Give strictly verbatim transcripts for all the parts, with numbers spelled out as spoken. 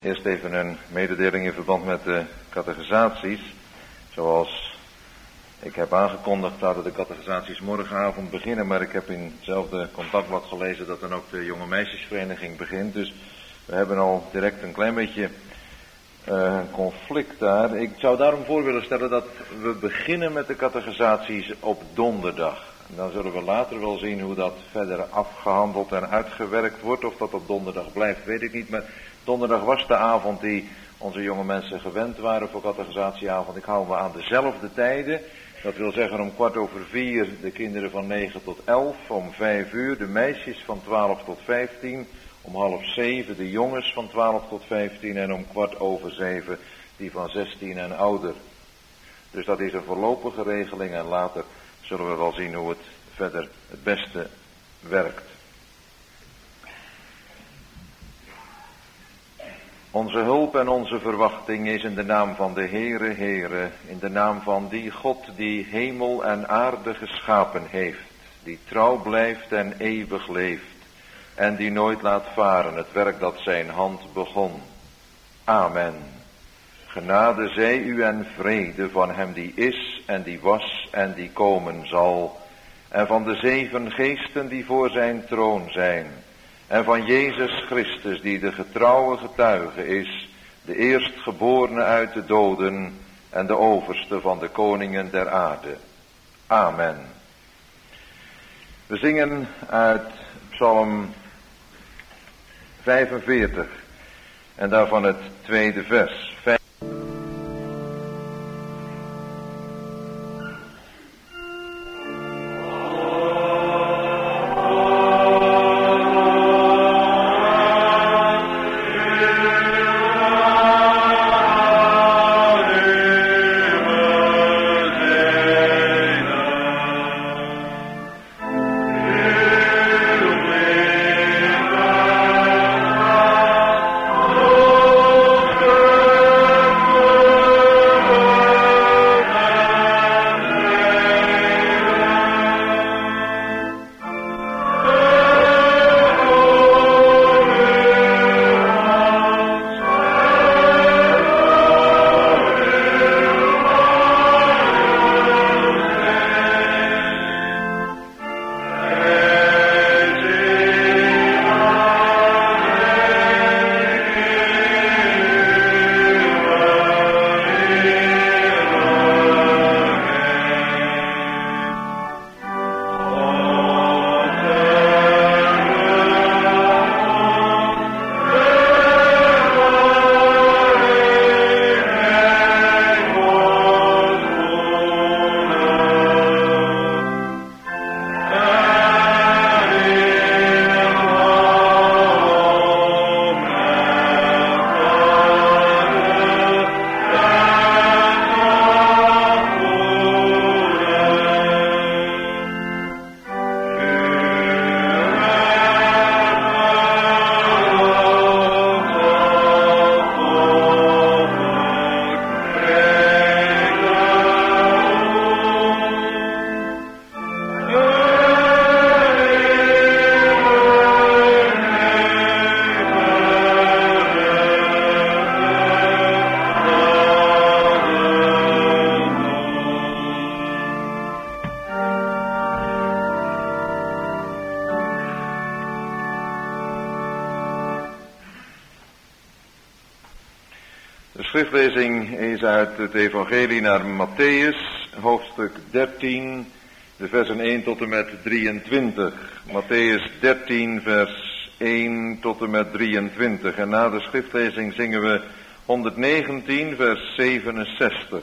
Eerst even een mededeling in verband met de catechisaties. Zoals ik heb aangekondigd zouden de catechisaties morgenavond beginnen, maar ik heb in hetzelfde contactblad gelezen dat dan ook de jonge meisjesvereniging begint. Dus we hebben al direct een klein beetje uh, conflict daar. Ik zou daarom voor willen stellen dat we beginnen met de catechisaties op donderdag. En dan zullen we later wel zien hoe dat verder afgehandeld en uitgewerkt wordt. Of dat op donderdag blijft, weet ik niet. Maar donderdag was de avond die onze jonge mensen gewend waren voor catechisatieavond. Ik hou me aan dezelfde tijden. Dat wil zeggen om kwart over vier de kinderen van negen tot elf. Om vijf uur de meisjes van twaalf tot vijftien. Om half zeven de jongens van twaalf tot vijftien. En om kwart over zeven die van zestien en ouder. Dus dat is een voorlopige regeling en later zullen we wel zien hoe het verder het beste werkt. Onze hulp en onze verwachting is in de naam van de Heere, Heere, in de naam van die God die hemel en aarde geschapen heeft, die trouw blijft en eeuwig leeft, en die nooit laat varen het werk dat zijn hand begon. Amen. Genade zij u en vrede van hem die is en die was en die komen zal, en van de zeven geesten die voor zijn troon zijn, en van Jezus Christus die de getrouwe getuige is, de eerstgeborene uit de doden en de overste van de koningen der aarde. Amen. We zingen uit Psalm vijfenveertig en daarvan het tweede vers. De schriftlezing is uit het evangelie naar Mattheüs, hoofdstuk dertien, de versen één tot en met drieëntwintig. Mattheüs dertien, vers één tot en met drieëntwintig. En na de schriftlezing zingen we honderdnegentien, vers zevenenzestig.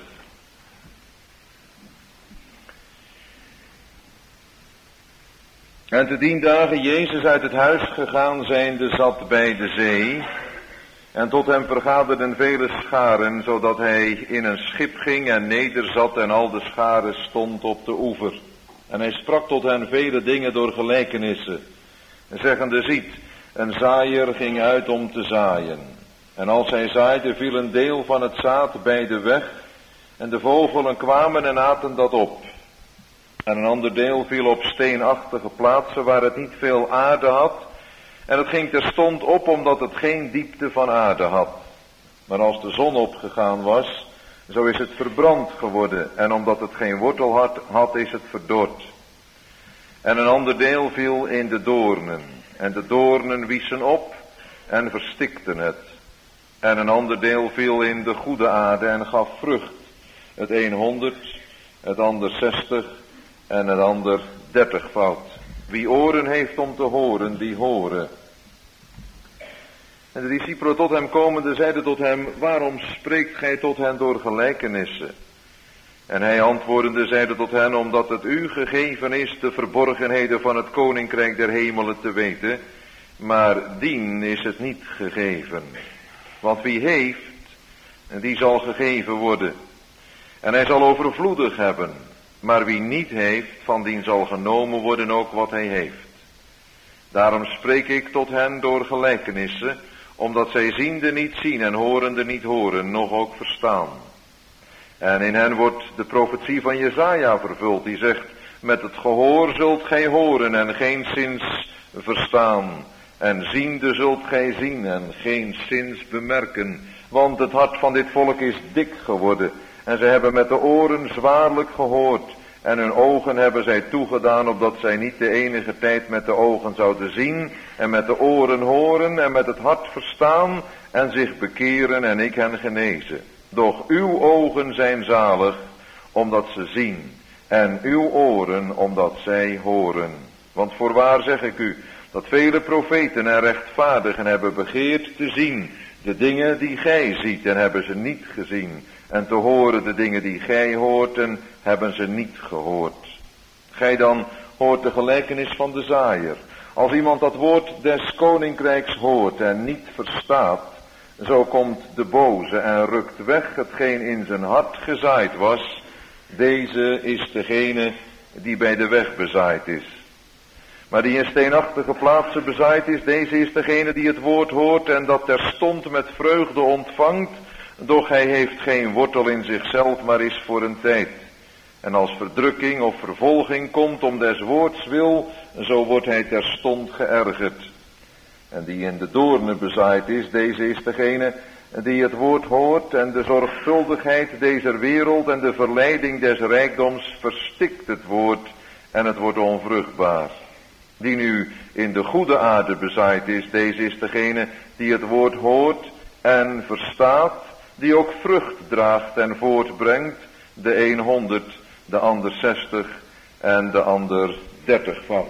En te dien dagen Jezus uit het huis gegaan zijnde zat bij de zee. En tot hem vergaderden vele scharen, zodat hij in een schip ging en nederzat en al de scharen stond op de oever. En hij sprak tot hen vele dingen door gelijkenissen. En zeggende, ziet, een zaaier ging uit om te zaaien. En als hij zaaide, viel een deel van het zaad bij de weg. En de vogelen kwamen en aten dat op. En een ander deel viel op steenachtige plaatsen waar het niet veel aarde had. En het ging terstond op omdat het geen diepte van aarde had. Maar als de zon opgegaan was, zo is het verbrand geworden. En omdat het geen wortel had, had is het verdord. En een ander deel viel in de doornen. En de doornen wiezen op en verstikten het. En een ander deel viel in de goede aarde en gaf vrucht. Het een honderd, het ander zestig en het ander dertigvoud. Wie oren heeft om te horen, die horen. En de discipelen tot hem komende zeiden tot hem, waarom spreekt gij tot hen door gelijkenissen? En hij antwoordende zeide tot hen, omdat het u gegeven is de verborgenheden van het koninkrijk der hemelen te weten, maar dien is het niet gegeven. Want wie heeft, die zal gegeven worden. En hij zal overvloedig hebben. Maar wie niet heeft, van dien zal genomen worden ook wat hij heeft. Daarom spreek ik tot hen door gelijkenissen, omdat zij ziende niet zien en horende niet horen, nog ook verstaan. En in hen wordt de profetie van Jesaja vervuld, die zegt, met het gehoor zult gij horen en geenszins verstaan. En ziende zult gij zien en geenszins bemerken. Want het hart van dit volk is dik geworden. En ze hebben met de oren zwaarlijk gehoord. En hun ogen hebben zij toegedaan, opdat zij niet de enige tijd met de ogen zouden zien. En met de oren horen en met het hart verstaan. En zich bekeren en ik hen genezen. Doch uw ogen zijn zalig, omdat ze zien. En uw oren, omdat zij horen. Want voorwaar zeg ik u, dat vele profeten en rechtvaardigen hebben begeerd te zien de dingen die gij ziet en hebben ze niet gezien. En te horen de dingen die gij hoort en hebben ze niet gehoord. Gij dan hoort de gelijkenis van de zaaier. Als iemand dat woord des koninkrijks hoort en niet verstaat, zo komt de boze en rukt weg hetgeen in zijn hart gezaaid was. Deze is degene die bij de weg bezaaid is. Maar die in steenachtige plaatsen bezaaid is, deze is degene die het woord hoort en dat terstond met vreugde ontvangt, doch hij heeft geen wortel in zichzelf, maar is voor een tijd. En als verdrukking of vervolging komt om des woords wil, zo wordt hij terstond geërgerd. En die in de doornen bezaaid is, deze is degene die het woord hoort en de zorgvuldigheid deze wereld en de verleiding des rijkdoms verstikt het woord en het wordt onvruchtbaar. Die nu in de goede aarde bezaaid is, deze is degene die het woord hoort en verstaat, die ook vrucht draagt en voortbrengt, de een honderd, de ander zestig en de ander dertigvoud.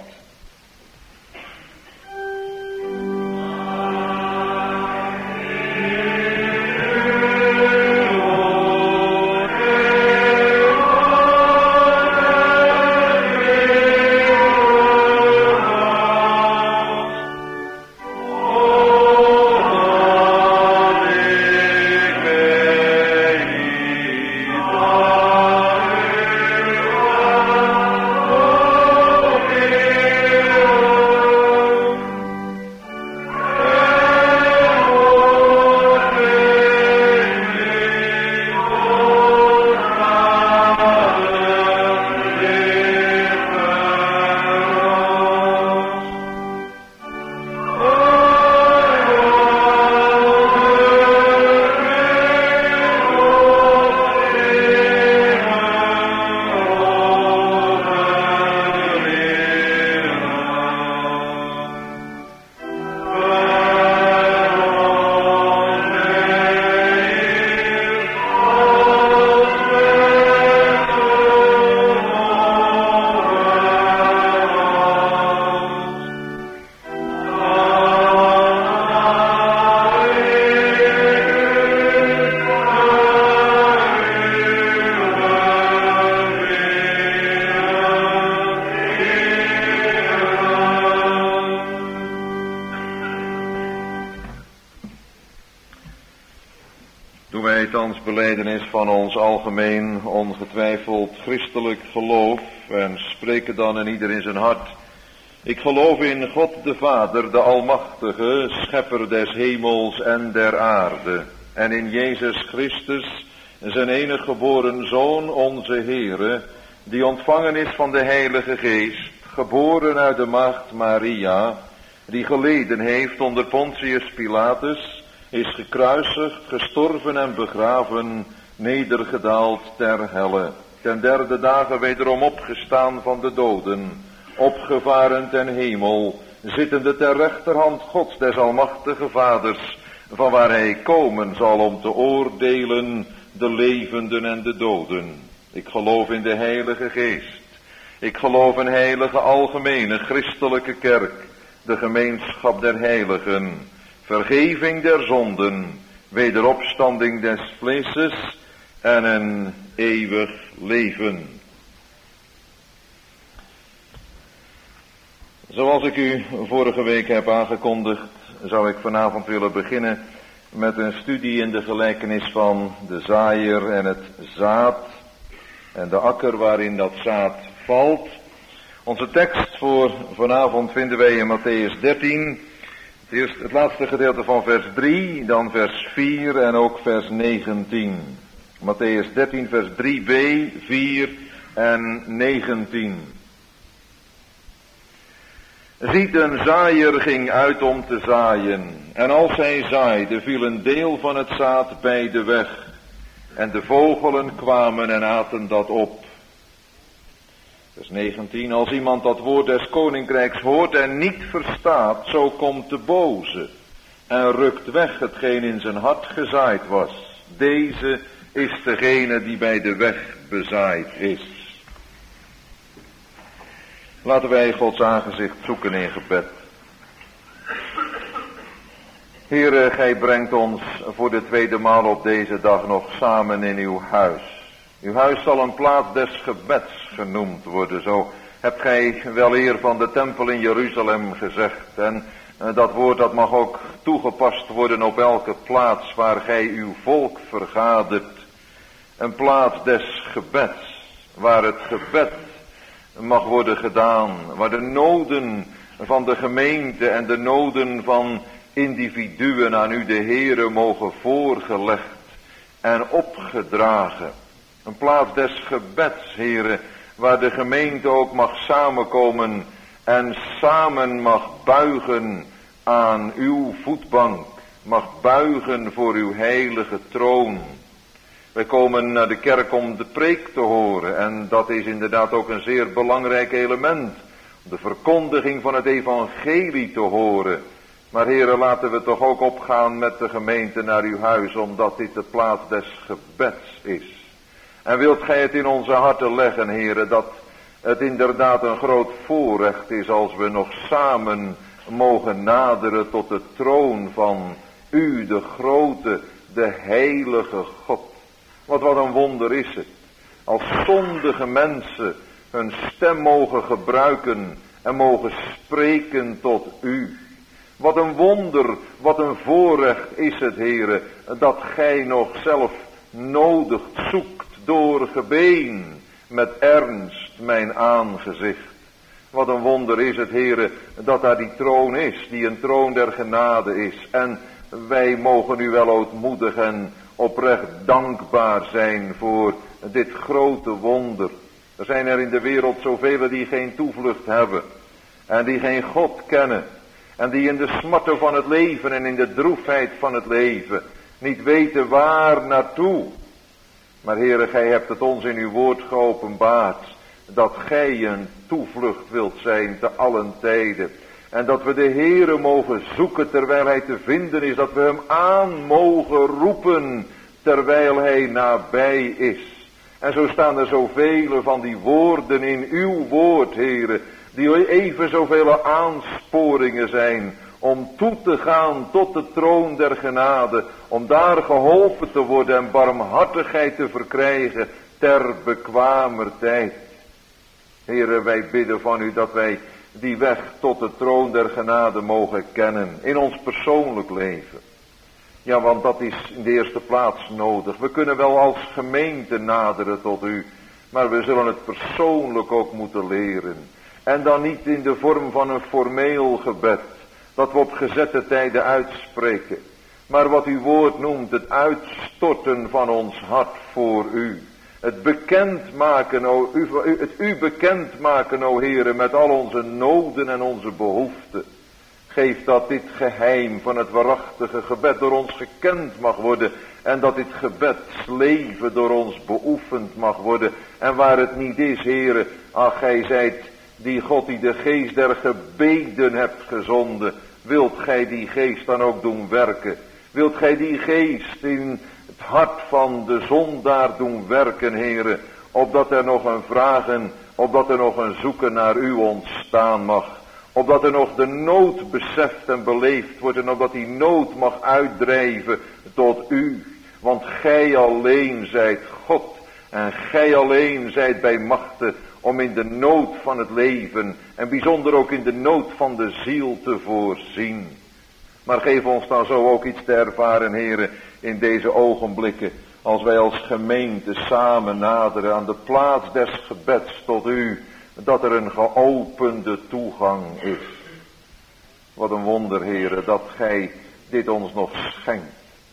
Belijdenis van ons algemeen ongetwijfeld christelijk geloof en spreken dan in ieder in zijn hart. Ik geloof in God de Vader, de Almachtige, schepper des hemels en der aarde, en in Jezus Christus, zijn enige geboren Zoon, onze Heere, die ontvangen is van de Heilige Geest, geboren uit de maagd Maria, die geleden heeft onder Pontius Pilatus, is gekruisigd, gestorven en begraven, nedergedaald ter helle. Ten derde dagen wederom opgestaan van de doden, opgevaren ten hemel, zittende ter rechterhand Gods des almachtige Vaders, van waar hij komen zal om te oordelen de levenden en de doden. Ik geloof in de Heilige Geest. Ik geloof in heilige algemene christelijke kerk, de gemeenschap der heiligen, vergeving der zonden, wederopstanding des vleeses en een eeuwig leven. Zoals ik u vorige week heb aangekondigd, zou ik vanavond willen beginnen met een studie in de gelijkenis van de zaaier en het zaad en de akker waarin dat zaad valt. Onze tekst voor vanavond vinden wij in Mattheüs dertien, het, eerste, het laatste gedeelte van vers drie, dan vers vier en ook vers negentien. Mattheüs dertien vers drie b, vier en negentien. Ziet, een zaaier ging uit om te zaaien, en als hij zaaide, viel een deel van het zaad bij de weg, en de vogelen kwamen en aten dat op. Vers negentien, als iemand dat woord des koninkrijks hoort en niet verstaat, zo komt de boze en rukt weg hetgeen in zijn hart gezaaid was. Deze is degene die bij de weg bezaaid is. Laten wij Gods aangezicht zoeken in gebed. Heere, gij brengt ons voor de tweede maal op deze dag nog samen in uw huis. Uw huis zal een plaats des gebeds genoemd worden. Zo hebt gij wel eer van de tempel in Jeruzalem gezegd. En dat woord dat mag ook toegepast worden op elke plaats waar gij uw volk vergadert. Een plaats des gebeds, waar het gebed mag worden gedaan, waar de noden van de gemeente en de noden van individuen aan u de Heere mogen voorgelegd en opgedragen. Een plaats des gebeds, Heere, waar de gemeente ook mag samenkomen en samen mag buigen aan uw voetbank, mag buigen voor uw heilige troon. Wij komen naar de kerk om de preek te horen en dat is inderdaad ook een zeer belangrijk element. De verkondiging van het evangelie te horen. Maar Heere, laten we toch ook opgaan met de gemeente naar uw huis, omdat dit de plaats des gebeds is. En wilt gij het in onze harten leggen, Heere, dat het inderdaad een groot voorrecht is als we nog samen mogen naderen tot de troon van u, de grote, de heilige God. Want wat een wonder is het, als zondige mensen hun stem mogen gebruiken en mogen spreken tot u. Wat een wonder, wat een voorrecht is het, Heere, dat gij nog zelf nodig zoekt door gebeen met ernst mijn aangezicht. Wat een wonder is het, Heere, dat daar die troon is, die een troon der genade is. En wij mogen u wel ootmoedig en oprecht dankbaar zijn voor dit grote wonder. Er zijn er in de wereld zoveel die geen toevlucht hebben en die geen God kennen. En die in de smarten van het leven en in de droefheid van het leven niet weten waar naartoe. Maar Heere, gij hebt het ons in uw woord geopenbaard, dat gij een toevlucht wilt zijn te allen tijden. En dat we de Heere mogen zoeken terwijl hij te vinden is, dat we hem aan mogen roepen terwijl hij nabij is. En zo staan er zoveel van die woorden in uw woord, Heere, die even zoveel aansporingen zijn om toe te gaan tot de troon der genade, om daar geholpen te worden en barmhartigheid te verkrijgen ter bekwamer tijd. Heere, wij bidden van u dat wij die weg tot de troon der genade mogen kennen in ons persoonlijk leven. Ja, want dat is in de eerste plaats nodig. We kunnen wel als gemeente naderen tot u, maar we zullen het persoonlijk ook moeten leren. En dan niet in de vorm van een formeel gebed, dat we op gezette tijden uitspreken. Maar wat uw woord noemt, het uitstorten van ons hart voor u. Het bekendmaken, o, u, het u bekendmaken, o Heere, met al onze noden en onze behoeften. Geef dat dit geheim van het waarachtige gebed door ons gekend mag worden. En dat dit gebedsleven door ons beoefend mag worden. En waar het niet is, Heere, ach, gij zijt die God die de geest der gebeden hebt gezonden. Wilt gij die geest dan ook doen werken? Wilt gij die geest in het hart van de zondaar doen werken, Heere? Opdat er nog een vragen, opdat er nog een zoeken naar u ontstaan mag. Opdat er nog de nood beseft en beleefd wordt. En opdat die nood mag uitdrijven tot u. Want gij alleen zijt God. En gij alleen zijt bij machten om in de nood van het leven. En bijzonder ook in de nood van de ziel te voorzien. Maar geef ons dan zo ook iets te ervaren, Heere, in deze ogenblikken. Als wij als gemeente samen naderen aan de plaats des gebeds tot u. Dat er een geopende toegang is. Wat een wonder, Heere, dat gij dit ons nog schenkt.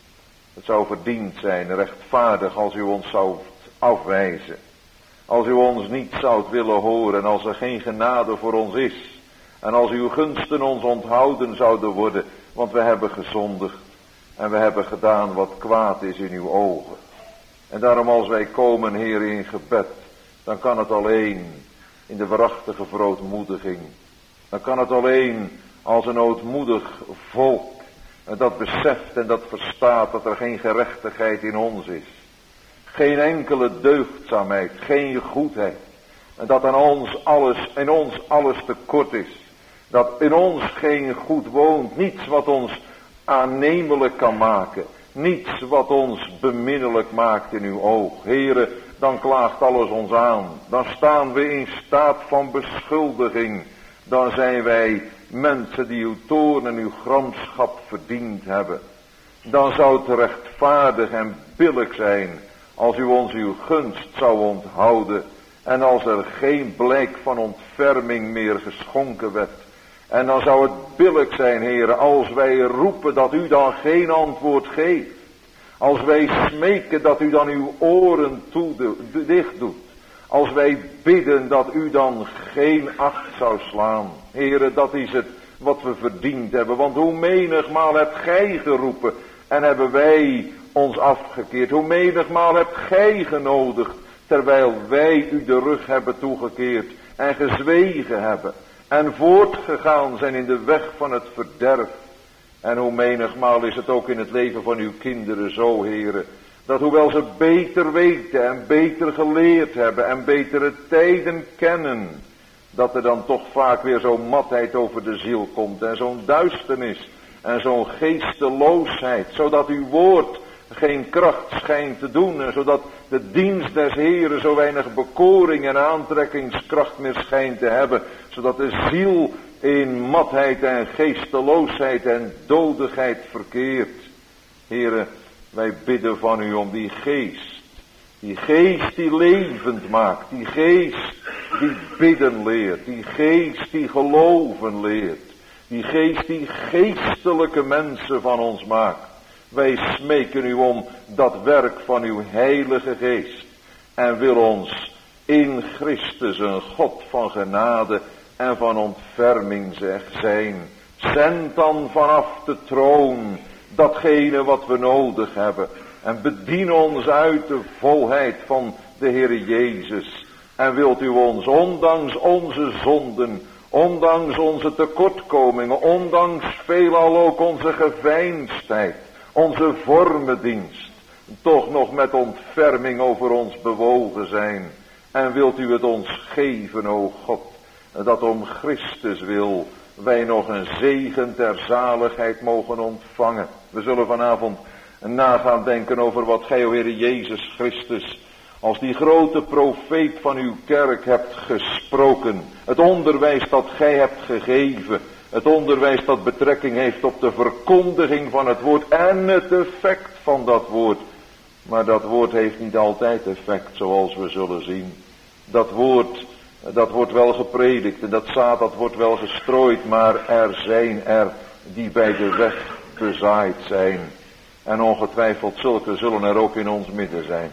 Het zou verdiend zijn, rechtvaardig, als u ons zou afwijzen. Als u ons niet zoudt willen horen en als er geen genade voor ons is. En als uw gunsten ons onthouden zouden worden, want we hebben gezondigd. En we hebben gedaan wat kwaad is in uw ogen. En daarom als wij komen, Heer, in gebed, dan kan het alleen in de waarachtige verootmoediging. Dan kan het alleen als een ootmoedig volk. En dat beseft en dat verstaat dat er geen gerechtigheid in ons is. Geen enkele deugdzaamheid, geen goedheid. En dat aan ons alles, in ons alles tekort is. Dat in ons geen goed woont, niets wat ons aannemelijk kan maken. Niets wat ons beminnelijk maakt in uw oog. Heere, dan klaagt alles ons aan. Dan staan we in staat van beschuldiging. Dan zijn wij mensen die uw toorn en uw gramschap verdiend hebben. Dan zou het rechtvaardig en billijk zijn als u ons uw gunst zou onthouden. En als er geen blijk van ontferming meer geschonken werd. En dan zou het billijk zijn, Heere, als wij roepen dat u dan geen antwoord geeft. Als wij smeken dat u dan uw oren toe dicht doet. Als wij bidden dat u dan geen acht zou slaan. Heere, dat is het wat we verdiend hebben. Want hoe menigmaal hebt gij geroepen en hebben wij ons afgekeerd. Hoe menigmaal hebt gij genodigd terwijl wij u de rug hebben toegekeerd en gezwegen hebben. En voortgegaan zijn in de weg van het verderf. En hoe menigmaal is het ook in het leven van uw kinderen zo, Heere. Dat hoewel ze beter weten en beter geleerd hebben en betere tijden kennen. Dat er dan toch vaak weer zo'n matheid over de ziel komt. En zo'n duisternis en zo'n geesteloosheid. Zodat uw woord geen kracht schijnt te doen. En zodat de dienst des Heeren zo weinig bekoring en aantrekkingskracht meer schijnt te hebben. Zodat de ziel in matheid en geesteloosheid en dodigheid verkeert. Heere, wij bidden van u om die geest. Die geest die levend maakt. Die geest die bidden leert. Die geest die geloven leert. Die geest die geestelijke mensen van ons maakt. Wij smeken u om dat werk van uw heilige geest. En wil ons in Christus een God van genade en van ontferming zijn. Zend dan vanaf de troon datgene wat we nodig hebben. En bedien ons uit de volheid van de Heere Jezus. En wilt u ons, ondanks onze zonden, ondanks onze tekortkomingen, ondanks veelal ook onze geveinsdheid, onze vormendienst, toch nog met ontferming over ons bewogen zijn. En wilt u het ons geven, o God, dat om Christus wil wij nog een zegen ter zaligheid mogen ontvangen. We zullen vanavond nagaan denken over wat gij, o Heere Jezus Christus, als die grote profeet van uw kerk hebt gesproken. Het onderwijs dat gij hebt gegeven. Het onderwijs dat betrekking heeft op de verkondiging van het woord en het effect van dat woord. Maar dat woord heeft niet altijd effect, zoals we zullen zien. Dat woord, dat wordt wel gepredikt en dat zaad, dat wordt wel gestrooid, maar er zijn er die bij de weg bezaaid zijn. En ongetwijfeld zulke zullen er ook in ons midden zijn.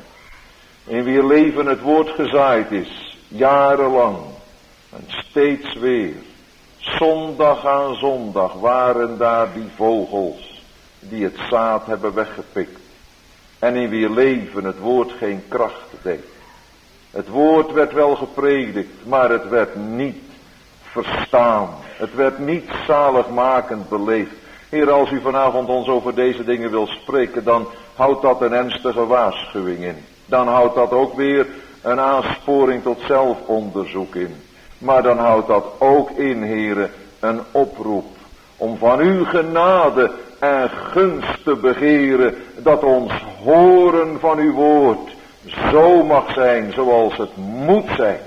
In wier leven het woord gezaaid is, jarenlang en steeds weer. Zondag aan zondag waren daar die vogels die het zaad hebben weggepikt. En in wier leven het woord geen kracht deed. Het woord werd wel gepredikt, maar het werd niet verstaan. Het werd niet zaligmakend beleefd. Heer, als u vanavond ons over deze dingen wil spreken, dan houdt dat een ernstige waarschuwing in. Dan houdt dat ook weer een aansporing tot zelfonderzoek in. Maar dan houdt dat ook in, Heere, een oproep om van uw genade en gunst te begeren, dat ons horen van uw woord zo mag zijn zoals het moet zijn,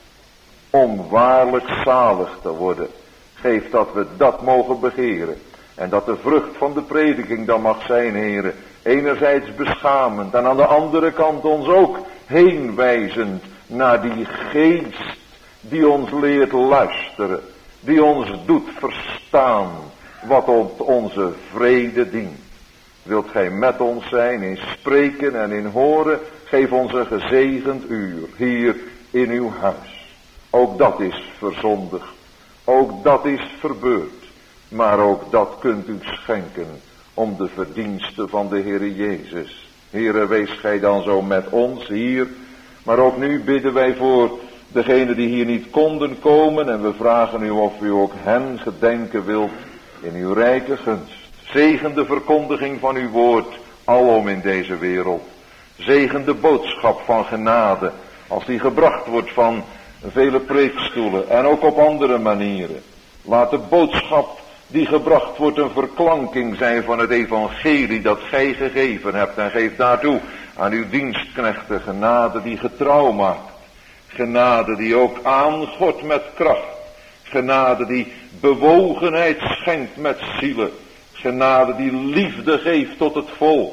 om waarlijk zalig te worden. Geef dat we dat mogen begeren. En dat de vrucht van de prediking dan mag zijn, Heere, enerzijds beschamend en aan de andere kant ons ook heenwijzend naar die geest die ons leert luisteren, die ons doet verstaan wat op onze vrede dient. Wilt gij met ons zijn in spreken en in horen, geef ons een gezegend uur hier in uw huis. Ook dat is verzondigd, ook dat is verbeurd, maar ook dat kunt u schenken om de verdiensten van de Heere Jezus. Heere, wees gij dan zo met ons hier, maar ook nu bidden wij voor degenen die hier niet konden komen, en we vragen u of u ook hen gedenken wilt in uw rijke gunst. Zegen de verkondiging van uw woord alom in deze wereld. Zegen de boodschap van genade als die gebracht wordt van vele preekstoelen en ook op andere manieren. Laat de boodschap die gebracht wordt een verklanking zijn van het evangelie dat gij gegeven hebt, en geef daartoe aan uw dienstknechten genade die getrouw maakt. Genade die ook aangort met kracht. Genade die bewogenheid schenkt met zielen. Genade die liefde geeft tot het volk.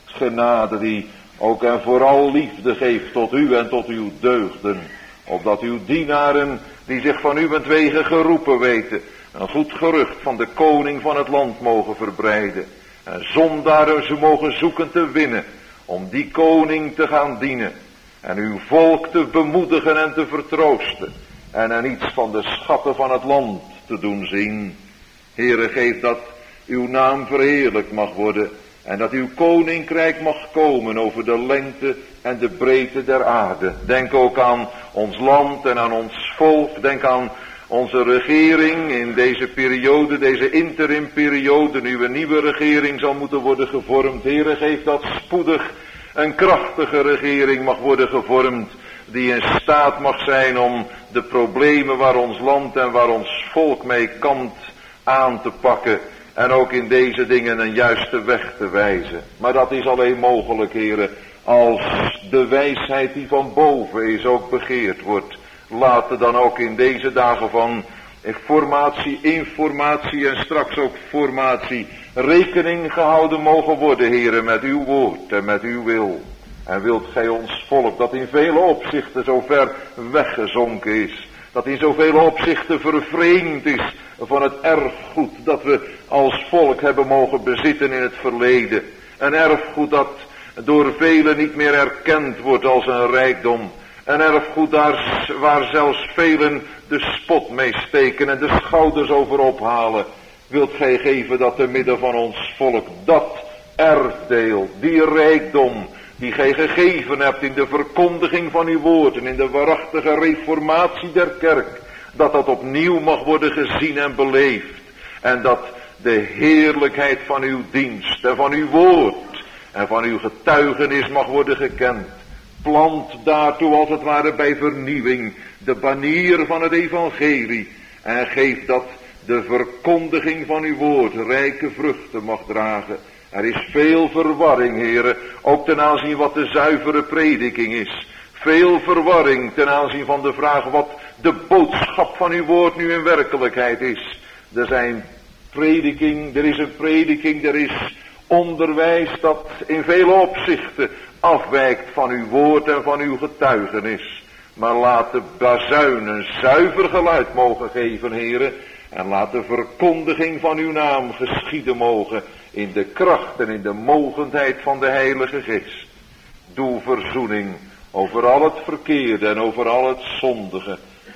Genade die ook en vooral liefde geeft tot u en tot uw deugden. Opdat uw dienaren die zich van uwentwege geroepen weten, een goed gerucht van de koning van het land mogen verbreiden. En zondaren ze mogen zoeken te winnen om die koning te gaan dienen. En uw volk te bemoedigen en te vertroosten. En hen iets van de schatten van het land te doen zien. Heere, geef dat uw naam verheerlijkt mag worden. En dat uw koninkrijk mag komen over de lengte en de breedte der aarde. Denk ook aan ons land en aan ons volk. Denk aan onze regering in deze periode, deze interimperiode. Nu een nieuwe regering zal moeten worden gevormd. Heere, geef dat spoedig een krachtige regering mag worden gevormd, die in staat mag zijn om de problemen waar ons land en waar ons volk mee kampt aan te pakken. En ook in deze dingen een juiste weg te wijzen. Maar dat is alleen mogelijk, heren, als de wijsheid die van boven is ook begeerd wordt. Laat er dan ook in deze dagen van formatie, informatie en straks ook formatie rekening gehouden mogen worden, heren, met uw woord en met uw wil. En wilt gij ons volk, dat in vele opzichten zo ver weggezonken is, dat in zoveel opzichten vervreemd is van het erfgoed dat we als volk hebben mogen bezitten in het verleden. Een erfgoed dat door velen niet meer erkend wordt als een rijkdom. Een erfgoed daar, waar zelfs velen de spot mee steken en de schouders over ophalen. Wilt gij geven dat te midden van ons volk dat erfdeel, die rijkdom die gij gegeven hebt in de verkondiging van uw woord en in de waarachtige reformatie der kerk, dat dat opnieuw mag worden gezien en beleefd. En dat de heerlijkheid van uw dienst en van uw woord en van uw getuigenis mag worden gekend. Plant daartoe als het ware bij vernieuwing de banier van het evangelie. En geef dat de verkondiging van uw woord rijke vruchten mag dragen. Er is veel verwarring, heren, ook ten aanzien wat de zuivere prediking is. Veel verwarring ten aanzien van de vraag wat de boodschap van uw woord nu in werkelijkheid is. Er zijn prediking, er is een prediking, er is onderwijs dat in vele opzichten afwijkt van uw woord en van uw getuigenis. Maar laat de bazuin een zuiver geluid mogen geven, heren. En laat de verkondiging van uw naam geschieden mogen in de kracht en in de mogendheid van de Heilige Geest. Doe verzoening over al het verkeerde en over al het zondige.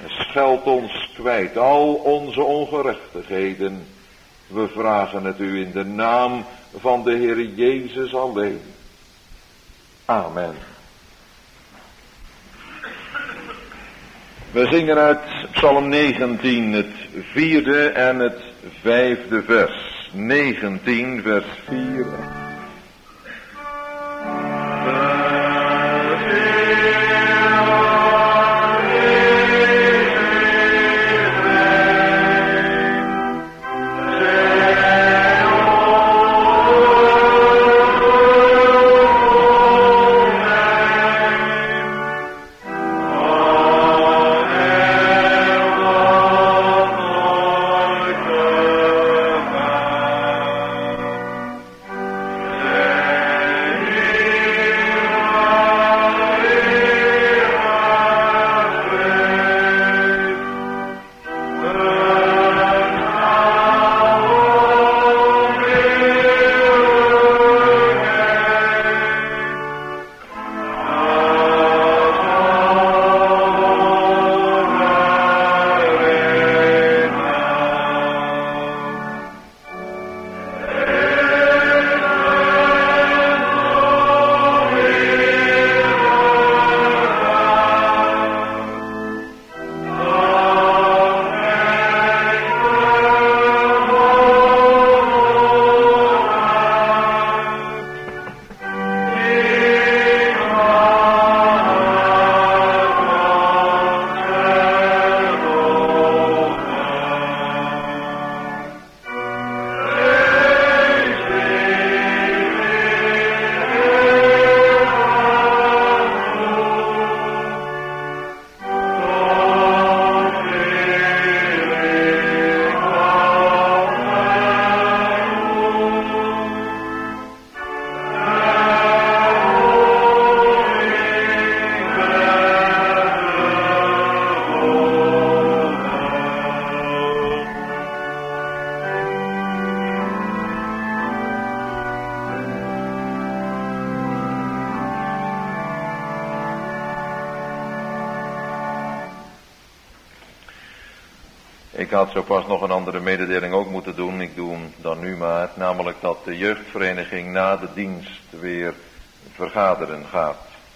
Scheld ons kwijt al onze ongerechtigheden. We vragen het u in de naam van de Heer Jezus alleen. Amen. We zingen uit Psalm negentien, het vierde en het vijfde vers. negentien, vers vier. Ik had zo pas nog een andere mededeling ook moeten doen. Ik doe hem dan nu maar. Namelijk dat de jeugdvereniging na de dienst weer vergaderen gaat.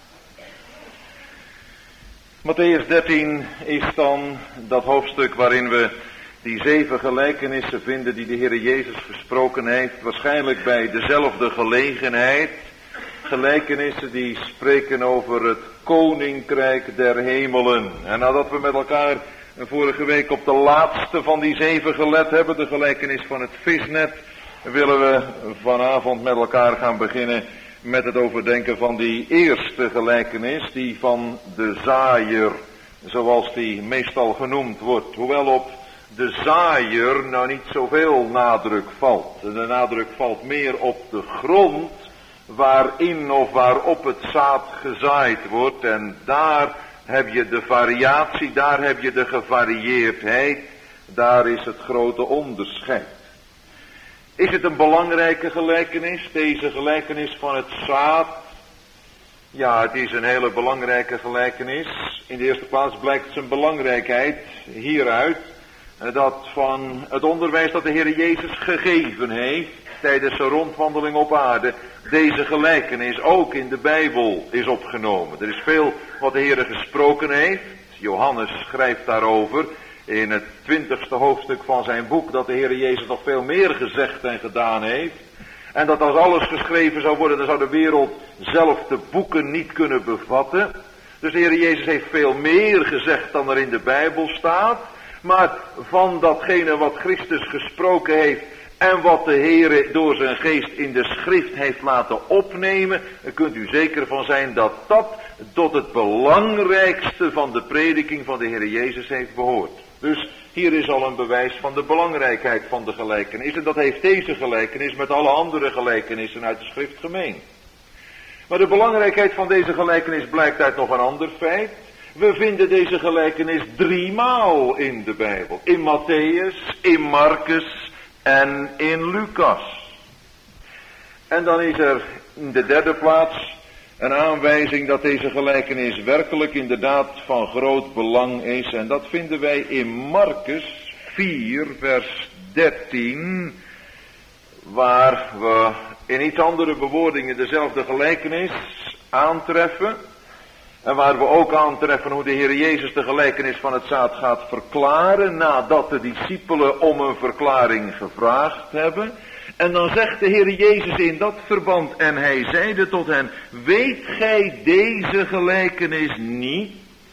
Mattheüs dertien is dan dat hoofdstuk waarin we die zeven gelijkenissen vinden die de Heer Jezus gesproken heeft. Waarschijnlijk bij dezelfde gelegenheid. Gelijkenissen die spreken over het koninkrijk der hemelen. En nadat we met elkaar vorige week op de laatste van die zeven gelet hebben, de gelijkenis van het visnet, willen we vanavond met elkaar gaan beginnen met het overdenken van die eerste gelijkenis, die van de zaaier, zoals die meestal genoemd wordt. Hoewel op de zaaier nou niet zoveel nadruk valt. De nadruk valt meer op de grond waarin of waarop het zaad gezaaid wordt. En daar heb je de variatie, daar heb je de gevarieerdheid, daar is het grote onderscheid. Is het een belangrijke gelijkenis, deze gelijkenis van het zaad? Ja, het is een hele belangrijke gelijkenis. In de eerste plaats blijkt zijn belangrijkheid hieruit, dat van het onderwijs dat de Heer Jezus gegeven heeft tijdens zijn rondwandeling op aarde, deze gelijkenis ook in de Bijbel is opgenomen. Er is veel wat de Heer gesproken heeft. Johannes schrijft daarover in het twintigste hoofdstuk van zijn boek, dat de Heer Jezus nog veel meer gezegd en gedaan heeft. En dat als alles geschreven zou worden, dan zou de wereld zelf de boeken niet kunnen bevatten. Dus de Heer Jezus heeft veel meer gezegd dan er in de Bijbel staat. Maar van datgene wat Christus gesproken heeft en wat de Heer door zijn geest in de schrift heeft laten opnemen, daar kunt u zeker van zijn dat dat tot het belangrijkste van de prediking van de Heer Jezus heeft behoord. Dus hier is al een bewijs van de belangrijkheid van de gelijkenis. En dat heeft deze gelijkenis met alle andere gelijkenissen uit de schrift gemeen. Maar de belangrijkheid van deze gelijkenis blijkt uit nog een ander feit. We vinden deze gelijkenis driemaal in de Bijbel. In Mattheüs, in Marcus en in Lucas. En dan is er in de derde plaats een aanwijzing dat deze gelijkenis werkelijk inderdaad van groot belang is. En dat vinden wij in Markus vier vers dertien, waar we in iets andere bewoordingen dezelfde gelijkenis aantreffen. En waar we ook aantreffen hoe de Heer Jezus de gelijkenis van het zaad gaat verklaren, nadat de discipelen om een verklaring gevraagd hebben. En dan zegt de Heer Jezus in dat verband, en hij zeide tot hen, weet gij deze gelijkenis niet?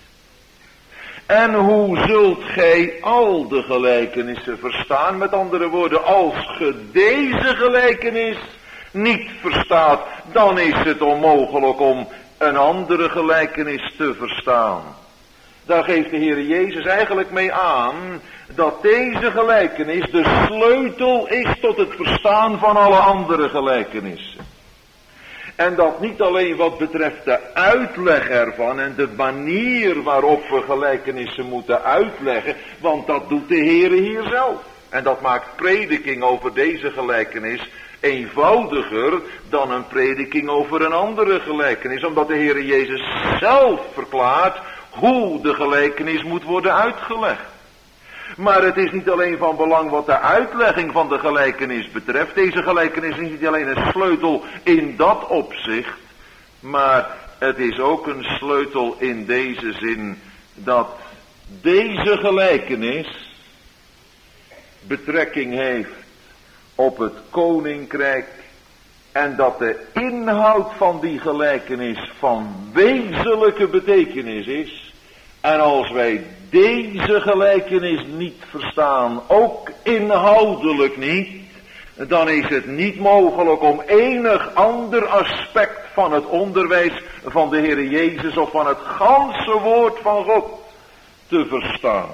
En hoe zult gij al de gelijkenissen verstaan? Met andere woorden, als ge deze gelijkenis niet verstaat, dan is het onmogelijk om een andere gelijkenis te verstaan. Daar geeft de Heer Jezus eigenlijk mee aan dat deze gelijkenis de sleutel is tot het verstaan van alle andere gelijkenissen. En dat niet alleen wat betreft de uitleg ervan en de manier waarop we gelijkenissen moeten uitleggen, want dat doet de Heer hier zelf. En dat maakt prediking over deze gelijkenis eenvoudiger dan een prediking over een andere gelijkenis, omdat de Heer Jezus zelf verklaart hoe de gelijkenis moet worden uitgelegd. Maar het is niet alleen van belang wat de uitlegging van de gelijkenis betreft. Deze gelijkenis is niet alleen een sleutel in dat opzicht, maar het is ook een sleutel in deze zin dat deze gelijkenis betrekking heeft op het koninkrijk en dat de inhoud van die gelijkenis van wezenlijke betekenis is. En als wij deze gelijkenis niet verstaan, ook inhoudelijk niet, dan is het niet mogelijk om enig ander aspect van het onderwijs van de Heer Jezus of van het ganse woord van God te verstaan.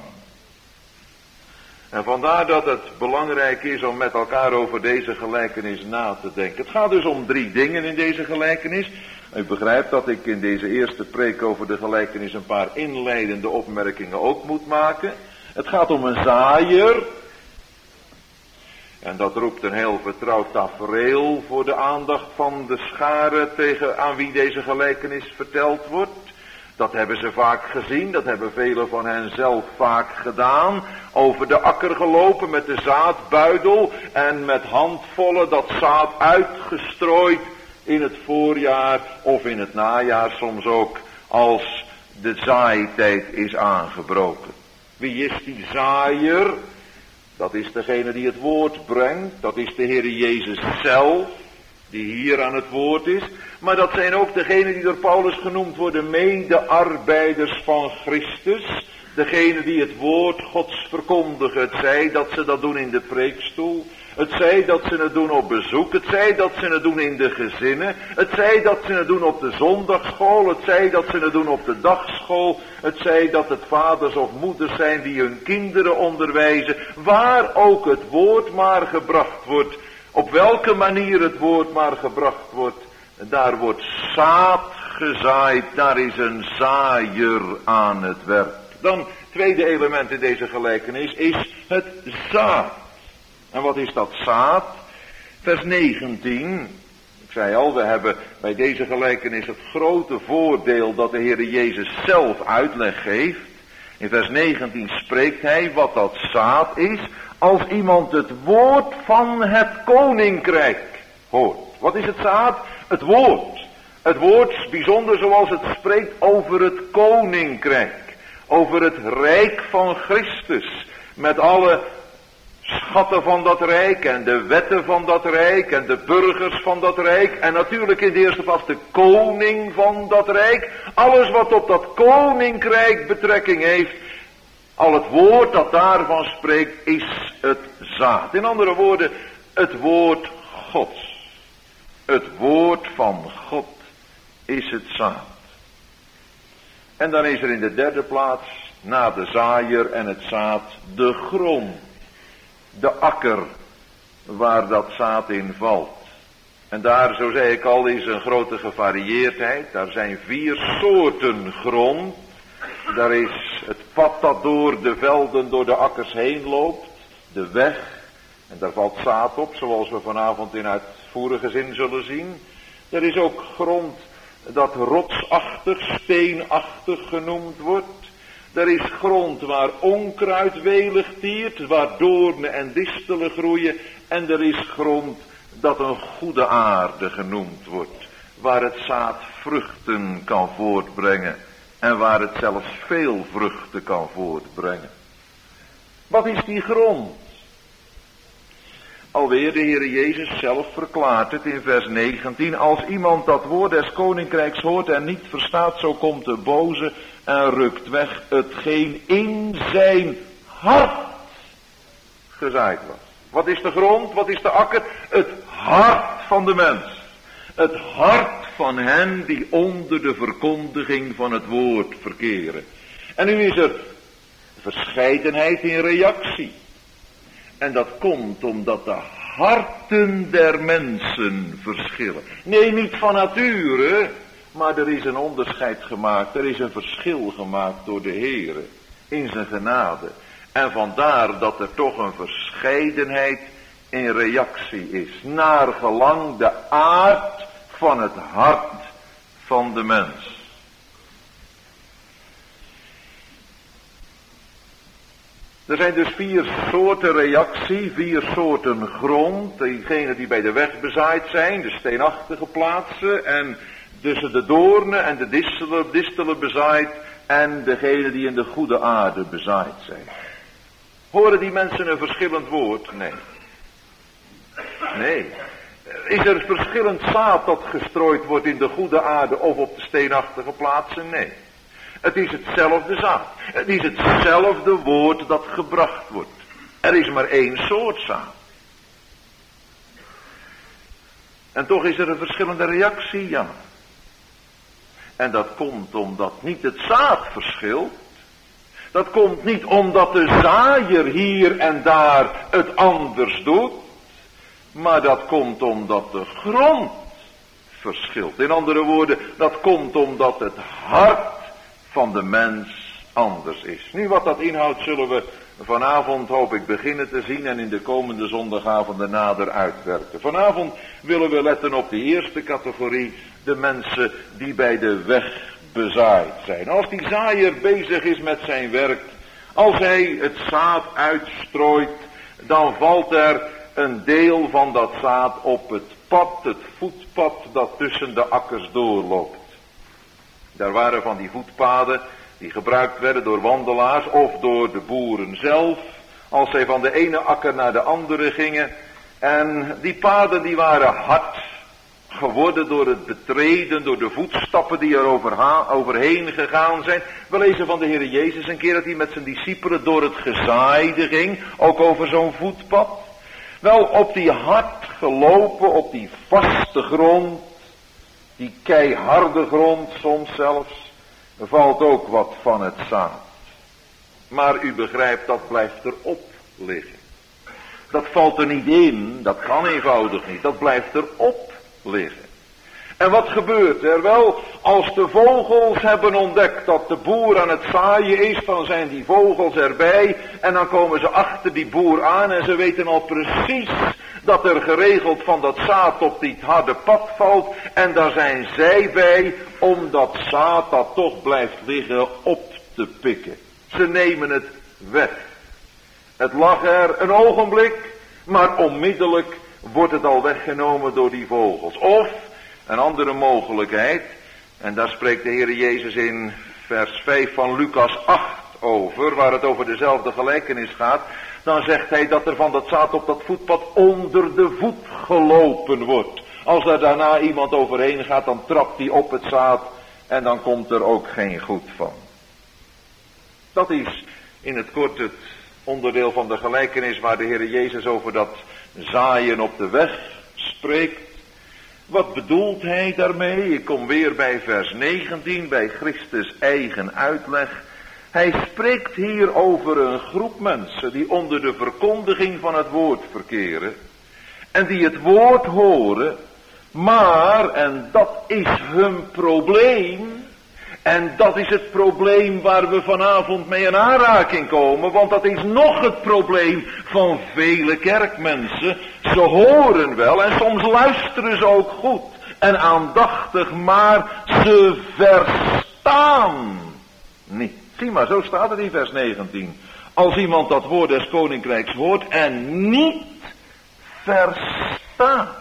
En vandaar dat het belangrijk is om met elkaar over deze gelijkenis na te denken. Het gaat dus om drie dingen in deze gelijkenis. U begrijpt dat ik in deze eerste preek over de gelijkenis een paar inleidende opmerkingen ook moet maken. Het gaat om een zaaier. En dat roept een heel vertrouwd tafereel voor de aandacht van de schare tegen aan wie deze gelijkenis verteld wordt. Dat hebben ze vaak gezien, dat hebben velen van hen zelf vaak gedaan. Over de akker gelopen met de zaadbuidel en met handvollen dat zaad uitgestrooid in het voorjaar of in het najaar, soms ook als de zaaitijd is aangebroken. Wie is die zaaier? Dat is degene die het woord brengt, dat is de Heer Jezus zelf, die hier aan het woord is. Maar dat zijn ook degenen die door Paulus genoemd worden medearbeiders van Christus. Degenen die het woord Gods verkondigen. Het zij dat ze dat doen in de preekstoel. Het zij dat ze het doen op bezoek. Het zij dat ze het doen in de gezinnen. Het zij dat ze het doen op de zondagsschool. Het zij dat ze het doen op de dagschool. Het zij dat het vaders of moeders zijn die hun kinderen onderwijzen. Waar ook het woord maar gebracht wordt. Op welke manier het woord maar gebracht wordt. Daar wordt zaad gezaaid. Daar is een zaaier aan het werk. Dan, tweede element in deze gelijkenis is het zaad. En wat is dat zaad? Vers negentien. Ik zei al, we hebben bij deze gelijkenis het grote voordeel dat de Heer Jezus zelf uitleg geeft. In vers negentien spreekt hij wat dat zaad is. Als iemand het woord van het koninkrijk hoort. Wat is het zaad? Het woord. Het woord bijzonder zoals het spreekt over het koninkrijk. Over het rijk van Christus. Met alle schatten van dat rijk en de wetten van dat rijk en de burgers van dat rijk. En natuurlijk in de eerste plaats de koning van dat rijk. Alles wat op dat koninkrijk betrekking heeft. Al het woord dat daarvan spreekt is het zaad. In andere woorden, het woord Gods. Het woord van God is het zaad. En dan is er in de derde plaats, na de zaaier en het zaad, de grond. De akker waar dat zaad in valt. En daar, zo zei ik al, is een grote gevarieerdheid. Daar zijn vier soorten grond. Daar is het pad dat door de velden, door de akkers heen loopt. De weg. En daar valt zaad op, zoals we vanavond in uitvoerige zin zullen zien. Er is ook grond dat rotsachtig, steenachtig genoemd wordt. Er is grond waar onkruid welig tiert, waar doornen en distelen groeien. En er is grond dat een goede aarde genoemd wordt, waar het zaad vruchten kan voortbrengen en waar het zelfs veel vruchten kan voortbrengen. Wat is die grond? Alweer de Heere Jezus zelf verklaart het in vers negentien. Als iemand dat woord des koninkrijks hoort en niet verstaat, zo komt de boze en rukt weg hetgeen in zijn hart gezaaid was. Wat is de grond? Wat is de akker? Het hart van de mens. Het hart van hen die onder de verkondiging van het woord verkeren. En nu is er verscheidenheid in reactie. En dat komt omdat de harten der mensen verschillen. Nee, niet van nature, maar er is een onderscheid gemaakt. Er is een verschil gemaakt door de Heere in zijn genade. En vandaar dat er toch een verscheidenheid in reactie is. Naar gelang de aard van het hart van de mens. Er zijn dus vier soorten reactie, vier soorten grond. Diegenen die bij de weg bezaaid zijn, de steenachtige plaatsen. En tussen de doornen en de distelen, distelen bezaaid. En degenen die in de goede aarde bezaaid zijn. Horen die mensen een verschillend woord? Nee. Nee. Is er verschillend zaad dat gestrooid wordt in de goede aarde of op de steenachtige plaatsen? Nee. Het is hetzelfde zaad. Het is hetzelfde woord dat gebracht wordt. Er is maar één soort zaad. En toch is er een verschillende reactie, ja. En dat komt omdat niet het zaad verschilt. Dat komt niet omdat de zaaier hier en daar het anders doet. Maar dat komt omdat de grond verschilt. In andere woorden, dat komt omdat het hart van de mens anders is. Nu, wat dat inhoudt zullen we vanavond, hoop ik, beginnen te zien en in de komende zondagavonden nader uitwerken. Vanavond willen we letten op de eerste categorie, de mensen die bij de weg bezaaid zijn. Als die zaaier bezig is met zijn werk, als hij het zaad uitstrooit, dan valt er een deel van dat zaad op het pad, het voetpad dat tussen de akkers doorloopt. Daar waren van die voetpaden die gebruikt werden door wandelaars of door de boeren zelf, als zij van de ene akker naar de andere gingen. En die paden die waren hard geworden door het betreden, door de voetstappen die er overheen gegaan zijn. We lezen van de Heer Jezus een keer dat hij met zijn discipelen door het gezaaide ging, ook over zo'n voetpad. Wel, op die hard gelopen, op die vaste grond, die keiharde grond soms zelfs, valt ook wat van het zaad. Maar u begrijpt, dat blijft erop liggen. Dat valt er niet in, dat kan eenvoudig niet, dat blijft erop liggen. En wat gebeurt er? Wel, als de vogels hebben ontdekt dat de boer aan het zaaien is, dan zijn die vogels erbij en dan komen ze achter die boer aan en ze weten al precies dat er geregeld van dat zaad op dit harde pad valt en daar zijn zij bij om dat zaad dat toch blijft liggen op te pikken. Ze nemen het weg. Het lag er een ogenblik, maar onmiddellijk wordt het al weggenomen door die vogels. Of een andere mogelijkheid, en daar spreekt de Heer Jezus in vers vijf van Lucas acht over, waar het over dezelfde gelijkenis gaat. Dan zegt hij dat er van dat zaad op dat voetpad onder de voet gelopen wordt. Als er daarna iemand overheen gaat, dan trapt hij op het zaad en dan komt er ook geen goed van. Dat is in het kort het onderdeel van de gelijkenis waar de Heer Jezus over dat zaaien op de weg spreekt. Wat bedoelt hij daarmee? Ik kom weer bij vers negentien, bij Christus eigen uitleg. Hij spreekt hier over een groep mensen die onder de verkondiging van het woord verkeren. En die het woord horen, maar, en dat is hun probleem, en dat is het probleem waar we vanavond mee in aanraking komen, want dat is nog het probleem van vele kerkmensen. Ze horen wel en soms luisteren ze ook goed en aandachtig, maar ze verstaan niet. Zie maar, zo staat het in vers negentien. Als iemand dat woord des koninkrijks hoort en niet verstaat.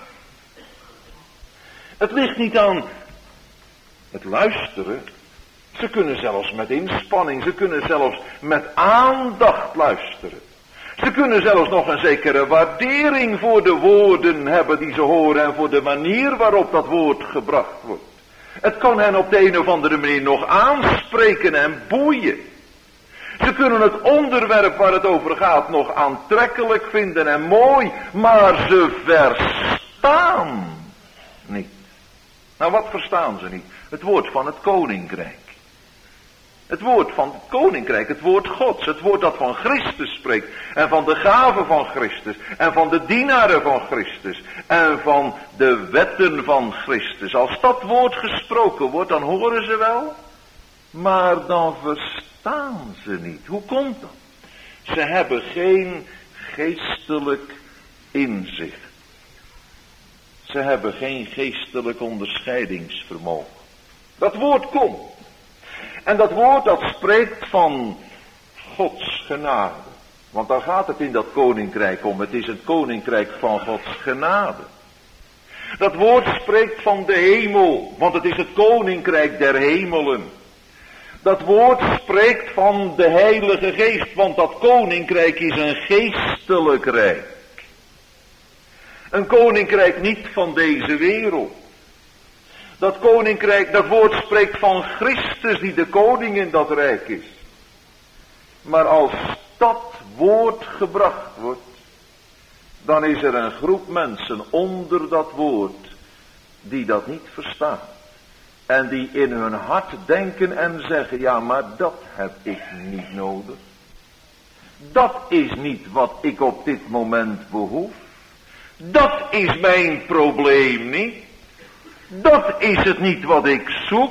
Het ligt niet aan het luisteren. Ze kunnen zelfs met inspanning, ze kunnen zelfs met aandacht luisteren. Ze kunnen zelfs nog een zekere waardering voor de woorden hebben die ze horen en voor de manier waarop dat woord gebracht wordt. Het kan hen op de een of andere manier nog aanspreken en boeien. Ze kunnen het onderwerp waar het over gaat nog aantrekkelijk vinden en mooi, maar ze verstaan niet. Nou, wat verstaan ze niet? Het woord van het koninkrijk. Het woord van het koninkrijk, het woord Gods, het woord dat van Christus spreekt. En van de gaven van Christus. En van de dienaren van Christus. En van de wetten van Christus. Als dat woord gesproken wordt, dan horen ze wel. Maar dan verstaan ze niet. Hoe komt dat? Ze hebben geen geestelijk inzicht. Ze hebben geen geestelijk onderscheidingsvermogen. Dat woord komt. En dat woord dat spreekt van Gods genade. Want daar gaat het in dat koninkrijk om. Het is het koninkrijk van Gods genade. Dat woord spreekt van de hemel. Want het is het koninkrijk der hemelen. Dat woord spreekt van de Heilige Geest. Want dat koninkrijk is een geestelijk rijk. Een koninkrijk niet van deze wereld. Dat koninkrijk, dat woord spreekt van Christus die de koning in dat rijk is. Maar als dat woord gebracht wordt, dan is er een groep mensen onder dat woord die dat niet verstaan. En die in hun hart denken en zeggen, ja, maar dat heb ik niet nodig. Dat is niet wat ik op dit moment behoef. Dat is mijn probleem niet. Dat is het niet wat ik zoek.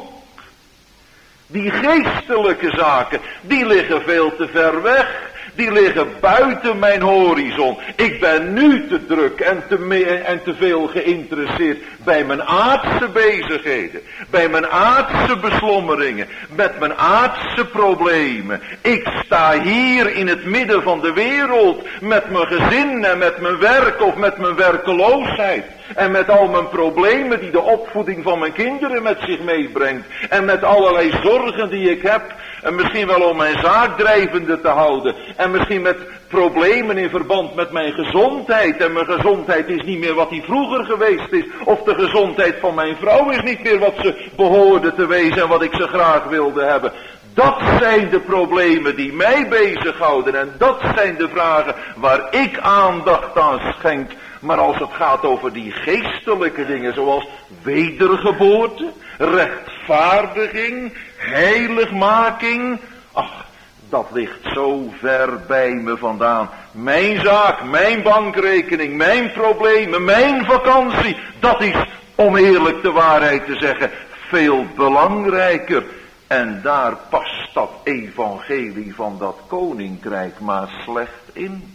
Die geestelijke zaken, die liggen veel te ver weg. Die liggen buiten mijn horizon. Ik ben nu te druk en te, me- en te veel geïnteresseerd bij mijn aardse bezigheden. Bij mijn aardse beslommeringen. Met mijn aardse problemen. Ik sta hier in het midden van de wereld. Met mijn gezin en met mijn werk of met mijn werkeloosheid. En met al mijn problemen die de opvoeding van mijn kinderen met zich meebrengt. En met allerlei zorgen die ik heb. En misschien wel om mijn zaak drijvende te houden. En misschien met problemen in verband met mijn gezondheid. En mijn gezondheid is niet meer wat die vroeger geweest is. Of de gezondheid van mijn vrouw is niet meer wat ze behoorde te wezen en wat ik ze graag wilde hebben. Dat zijn de problemen die mij bezighouden. En dat zijn de vragen waar ik aandacht aan schenk. Maar als het gaat over die geestelijke dingen zoals wedergeboorte, rechtvaardiging, heiligmaking. Ach, dat ligt zo ver bij me vandaan. Mijn zaak, mijn bankrekening, mijn problemen, mijn vakantie. Dat is, om eerlijk de waarheid te zeggen, veel belangrijker. En daar past dat evangelie van dat koninkrijk maar slecht in.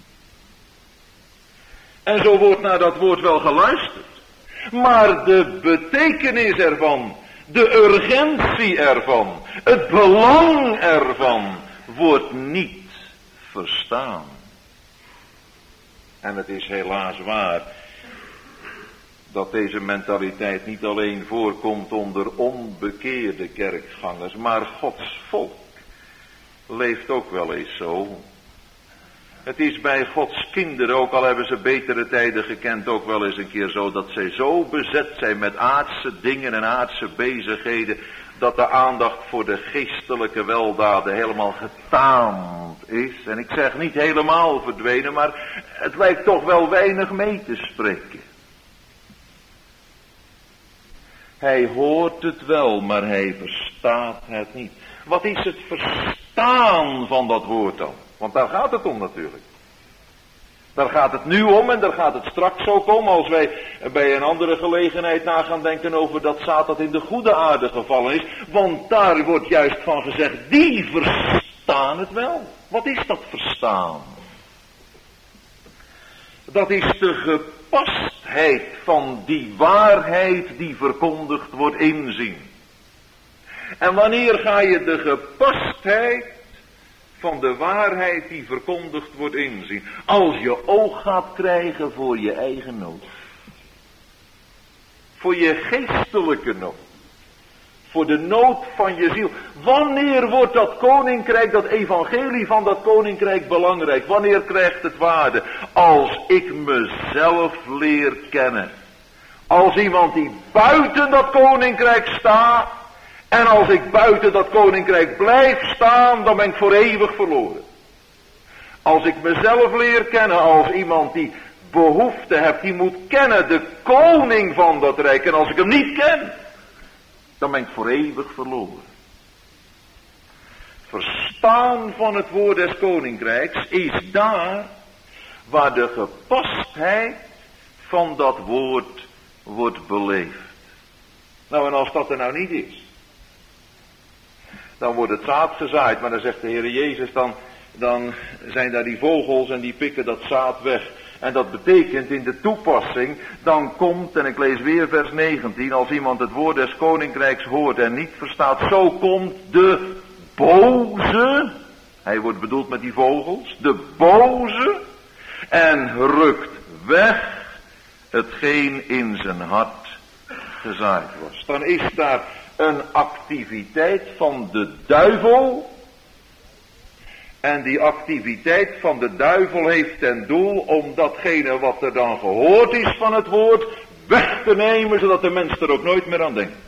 En zo wordt naar dat woord wel geluisterd. Maar de betekenis ervan, de urgentie ervan, het belang ervan, wordt niet verstaan. En het is helaas waar dat deze mentaliteit niet alleen voorkomt onder onbekeerde kerkgangers, maar Gods volk leeft ook wel eens zo. Het is bij Gods kinderen, ook al hebben ze betere tijden gekend, ook wel eens een keer zo dat zij zo bezet zijn met aardse dingen en aardse bezigheden, dat de aandacht voor de geestelijke weldaden helemaal getaamd is. En ik zeg niet helemaal verdwenen, maar het lijkt toch wel weinig mee te spreken. Hij hoort het wel, maar hij verstaat het niet. Wat is het verstaan van dat woord dan? Want daar gaat het om natuurlijk. Daar gaat het nu om en daar gaat het straks ook om. Als wij bij een andere gelegenheid na gaan denken over dat zaad dat in de goede aarde gevallen is. Want daar wordt juist van gezegd, die verstaan het wel. Wat is dat verstaan? Dat is de gepastheid van die waarheid die verkondigd wordt inzien. En wanneer ga je de gepastheid van de waarheid die verkondigd wordt inzien? Als je oog gaat krijgen voor je eigen nood. Voor je geestelijke nood. Voor de nood van je ziel. Wanneer wordt dat koninkrijk, dat evangelie van dat koninkrijk belangrijk? Wanneer krijgt het waarde? Als ik mezelf leer kennen. Als iemand die buiten dat koninkrijk staat. En als ik buiten dat koninkrijk blijf staan, dan ben ik voor eeuwig verloren. Als ik mezelf leer kennen als iemand die behoefte hebt, die moet kennen de koning van dat rijk. En als ik hem niet ken, dan ben ik voor eeuwig verloren. Verstaan van het woord des koninkrijks is daar waar de gepastheid van dat woord wordt beleefd. Nou, en als dat er nou niet is, dan wordt het zaad gezaaid, maar dan zegt de Heer Jezus, dan, dan zijn daar die vogels en die pikken dat zaad weg. En dat betekent in de toepassing, dan komt, en ik lees weer vers negentien, als iemand het woord des koninkrijks hoort en niet verstaat, zo komt de boze, hij wordt bedoeld met die vogels, de boze, en rukt weg hetgeen in zijn hart gezaaid was. Dan is daar een activiteit van de duivel. En die activiteit van de duivel heeft ten doel om datgene wat er dan gehoord is van het woord weg te nemen, zodat de mens er ook nooit meer aan denkt.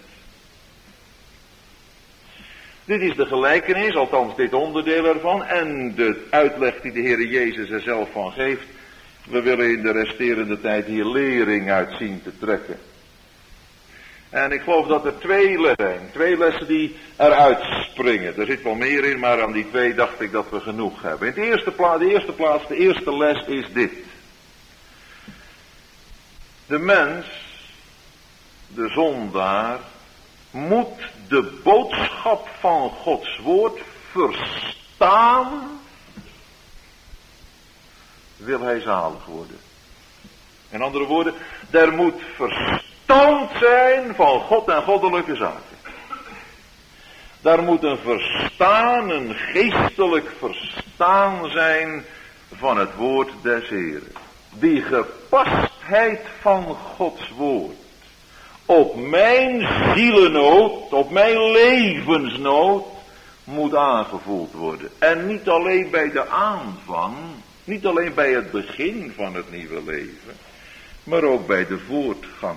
Dit is de gelijkenis, althans dit onderdeel ervan, en de uitleg die de Heer Jezus er zelf van geeft. We willen in de resterende tijd hier lering uit zien te trekken. En ik geloof dat er twee lessen zijn. Twee lessen die eruit springen. Er zit wel meer in, maar aan die twee dacht ik dat we genoeg hebben. In de eerste plaats, de eerste plaats, de eerste les is dit. De mens, de zondaar, moet de boodschap van Gods woord verstaan, wil hij zalig worden. In andere woorden, er moet verstand zijn van God en goddelijke zaken. Daar moet een verstaan, een geestelijk verstaan zijn van het woord des Heren. Die gepastheid van Gods woord op mijn zielennood, op mijn levensnood moet aangevoeld worden. En niet alleen bij de aanvang, niet alleen bij het begin van het nieuwe leven, maar ook bij de voortgang.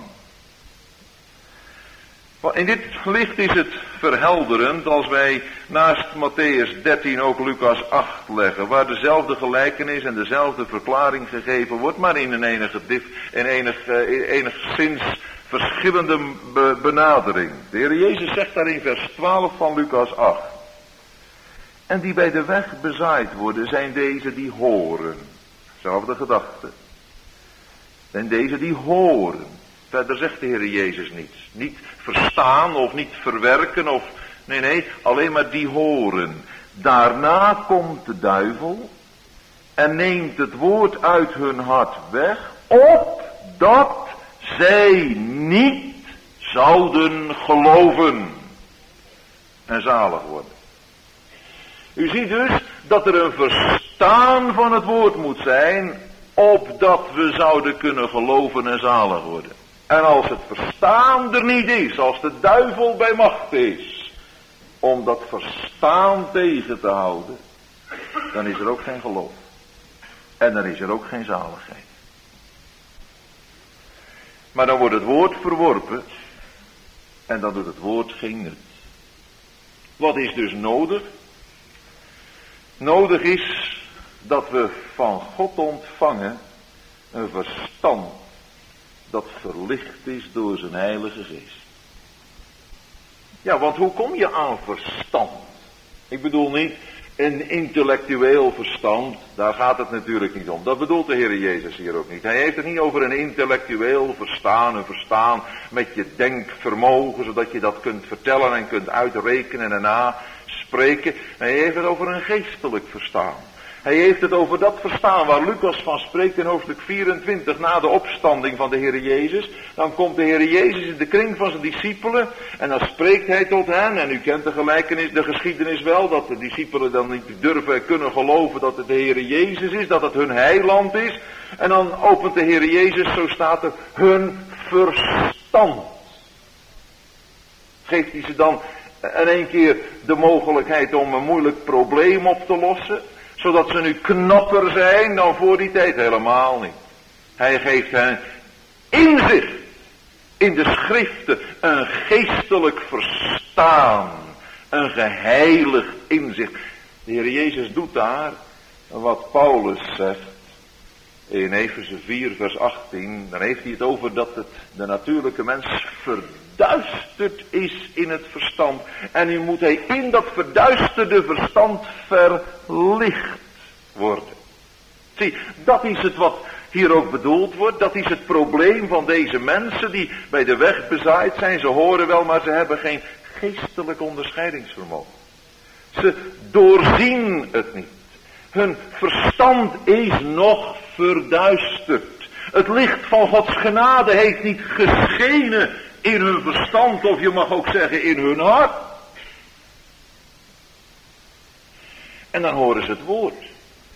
In dit licht is het verhelderend als wij naast Matthäus dertien ook Lucas acht leggen, waar dezelfde gelijkenis en dezelfde verklaring gegeven wordt, maar in een enige, in enig, in enigszins verschillende be- benadering. De Heer Jezus zegt daar in vers twaalf van Lucas acht. En die bij de weg bezaaid worden, zijn deze die horen. Zelfde gedachte. En deze die horen. Verder zegt de Heer Jezus niets. Niet verstaan of niet verwerken of... Nee, nee, alleen maar die horen. Daarna komt de duivel en neemt het woord uit hun hart weg, opdat zij niet zouden geloven en zalig worden. U ziet dus dat er een verstaan van het woord moet zijn, opdat we zouden kunnen geloven en zalig worden. En als het verstaan er niet is, als de duivel bij macht is, om dat verstaan tegen te houden, dan is er ook geen geloof. En dan is er ook geen zaligheid. Maar dan wordt het woord verworpen, en dan doet het woord geen nut. Wat is dus nodig? Nodig is dat we van God ontvangen een verstand dat verlicht is door zijn Heilige Geest. Ja, want hoe kom je aan verstand? Ik bedoel niet een intellectueel verstand, daar gaat het natuurlijk niet om. Dat bedoelt de Heer Jezus hier ook niet. Hij heeft het niet over een intellectueel verstaan, een verstaan met je denkvermogen, zodat je dat kunt vertellen en kunt uitrekenen en naspreken. Hij heeft het over een geestelijk verstaan. Hij heeft het over dat verstaan waar Lucas van spreekt in hoofdstuk vierentwintig na de opstanding van de Heer Jezus. Dan komt de Heer Jezus in de kring van zijn discipelen en dan spreekt hij tot hen. En u kent de gelijkenis, de geschiedenis wel, dat de discipelen dan niet durven en kunnen geloven dat het de Heer Jezus is, dat het hun heiland is. En dan opent de Heer Jezus, zo staat er, hun verstand. Geeft hij ze dan in één keer de mogelijkheid om een moeilijk probleem op te lossen, zodat ze nu knapper zijn dan voor die tijd? Helemaal niet. Hij geeft hen inzicht in de schriften, een geestelijk verstaan, een geheiligd inzicht. De Heer Jezus doet daar wat Paulus zegt in Efeze vier vers achttien. Dan heeft hij het over dat het de natuurlijke mens verduisterd is in het verstand. En nu moet hij in dat verduisterde verstand verlicht worden. Zie, dat is het wat hier ook bedoeld wordt. Dat is het probleem van deze mensen die bij de weg bezaaid zijn. Ze horen wel, maar ze hebben geen geestelijk onderscheidingsvermogen. Ze doorzien het niet. Hun verstand is nog verduisterd. Het licht van Gods genade heeft niet geschenen in hun verstand, of je mag ook zeggen in hun hart. En dan horen ze het woord.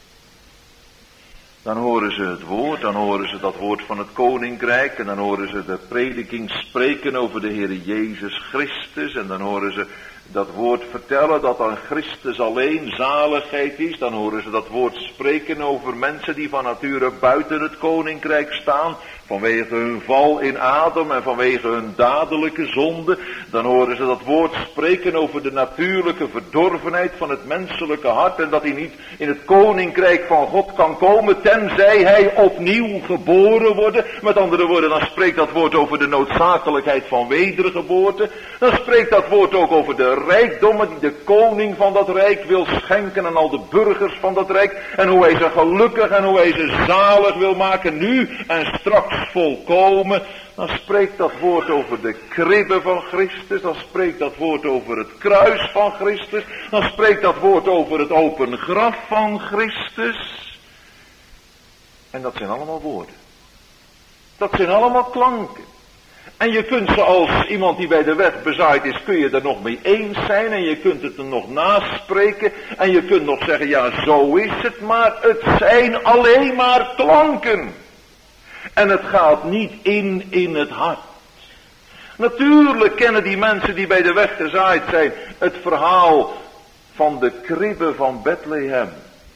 Dan horen ze het woord, dan horen ze dat woord van het koninkrijk. En dan horen ze de prediking spreken over de Heer Jezus Christus. En dan horen ze dat woord vertellen dat aan Christus alleen zaligheid is. Dan horen ze dat woord spreken over mensen die van nature buiten het koninkrijk staan. Vanwege hun val in Adam en vanwege hun dadelijke zonde. Dan horen ze dat woord spreken over de natuurlijke verdorvenheid van het menselijke hart. En dat hij niet in het koninkrijk van God kan komen tenzij hij opnieuw geboren wordt. Met andere woorden, dan spreekt dat woord over de noodzakelijkheid van wedergeboorte. Dan spreekt dat woord ook over de rijkdommen die de koning van dat rijk wil schenken aan al de burgers van dat rijk. En hoe hij ze gelukkig en hoe hij ze zalig wil maken nu en straks volkomen. Dan spreekt dat woord over de kribbe van Christus. Dan spreekt dat woord over het kruis van Christus. Dan spreekt dat woord over het open graf van Christus. En dat zijn allemaal woorden. Dat zijn allemaal klanken. En je kunt ze als iemand die bij de weg bezaaid is, kun je er nog mee eens zijn. En je kunt het er nog naspreken. En je kunt nog zeggen, ja zo is het. Maar het zijn alleen maar klanken. En het gaat niet in in het hart. Natuurlijk kennen die mensen die bij de weg gezaaid zijn het verhaal van de kribbe van Bethlehem.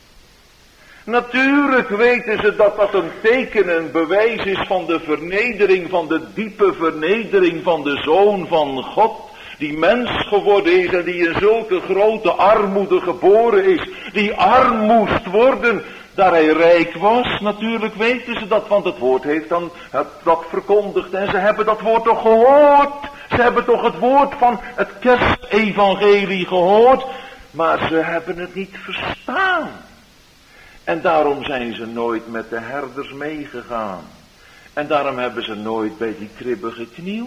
Natuurlijk weten ze dat dat een teken, een bewijs is van de vernedering, van de diepe vernedering van de Zoon van God. Die mens geworden is en die in zulke grote armoede geboren is. Die arm moest worden, daar hij rijk was. Natuurlijk weten ze dat, want het woord heeft dan dat verkondigd. En ze hebben dat woord toch gehoord. Ze hebben toch het woord van het kerstevangelie gehoord. Maar ze hebben het niet verstaan. En daarom zijn ze nooit met de herders meegegaan. En daarom hebben ze nooit bij die kribbe geknield.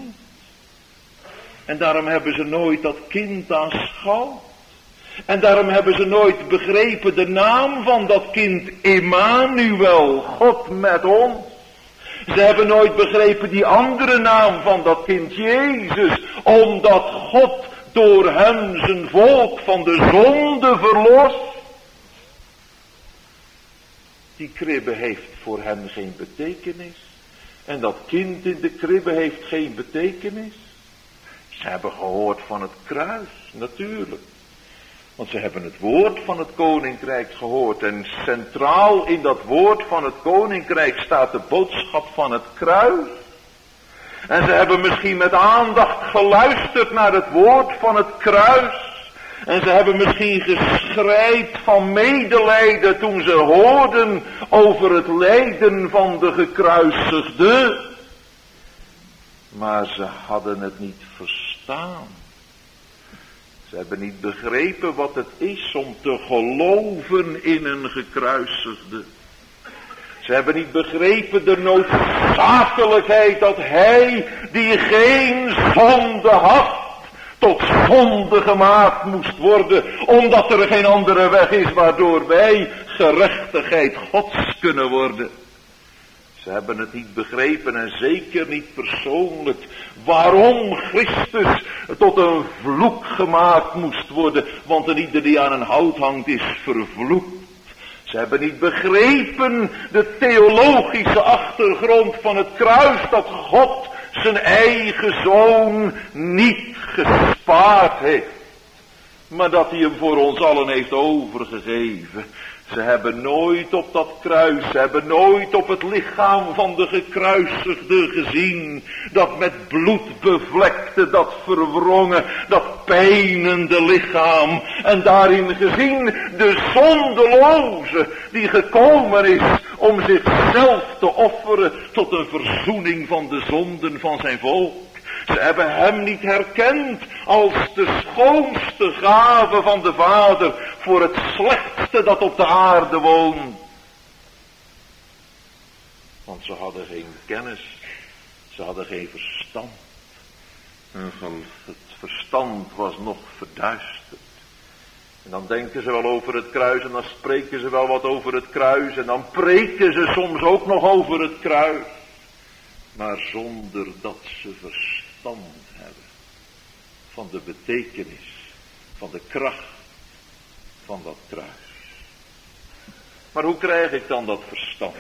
En daarom hebben ze nooit dat kind aanschouwd. En daarom hebben ze nooit begrepen de naam van dat kind Immanuel, God met ons. Ze hebben nooit begrepen die andere naam van dat kind Jezus, omdat God door hem zijn volk van de zonde verlost. Die kribbe heeft voor hen geen betekenis. En dat kind in de kribbe heeft geen betekenis. Ze hebben gehoord van het kruis, natuurlijk. Want ze hebben het woord van het koninkrijk gehoord. En centraal in dat woord van het koninkrijk staat de boodschap van het kruis. En ze hebben misschien met aandacht geluisterd naar het woord van het kruis. En ze hebben misschien geschreid van medelijden toen ze hoorden over het lijden van de gekruisigde. Maar ze hadden het niet verstaan. Ze hebben niet begrepen wat het is om te geloven in een gekruisigde. Ze hebben niet begrepen de noodzakelijkheid dat hij die geen zonde had, tot zonde gemaakt moest worden, omdat er geen andere weg is waardoor wij gerechtigheid Gods kunnen worden. Ze hebben het niet begrepen en zeker niet persoonlijk waarom Christus tot een vloek gemaakt moest worden, want een ieder die aan een hout hangt is vervloekt. Ze hebben niet begrepen de theologische achtergrond van het kruis, dat God zijn eigen zoon niet gespaard heeft, maar dat hij hem voor ons allen heeft overgegeven. Ze hebben nooit op dat kruis, ze hebben nooit op het lichaam van de gekruisigde gezien, dat met bloed bevlekte, dat verwrongen, dat pijnende lichaam. En daarin gezien de zondeloze die gekomen is om zichzelf te offeren tot een verzoening van de zonden van zijn volk. Ze hebben hem niet herkend als de schoonste gave van de Vader voor het slechtste dat op de aarde woont. Want ze hadden geen kennis, ze hadden geen verstand. Het verstand was nog verduisterd. En dan denken ze wel over het kruis en dan spreken ze wel wat over het kruis en dan preken ze soms ook nog over het kruis. Maar zonder dat ze verstand hebben van de betekenis, van de kracht van dat kruis. Maar hoe krijg ik dan dat verstand?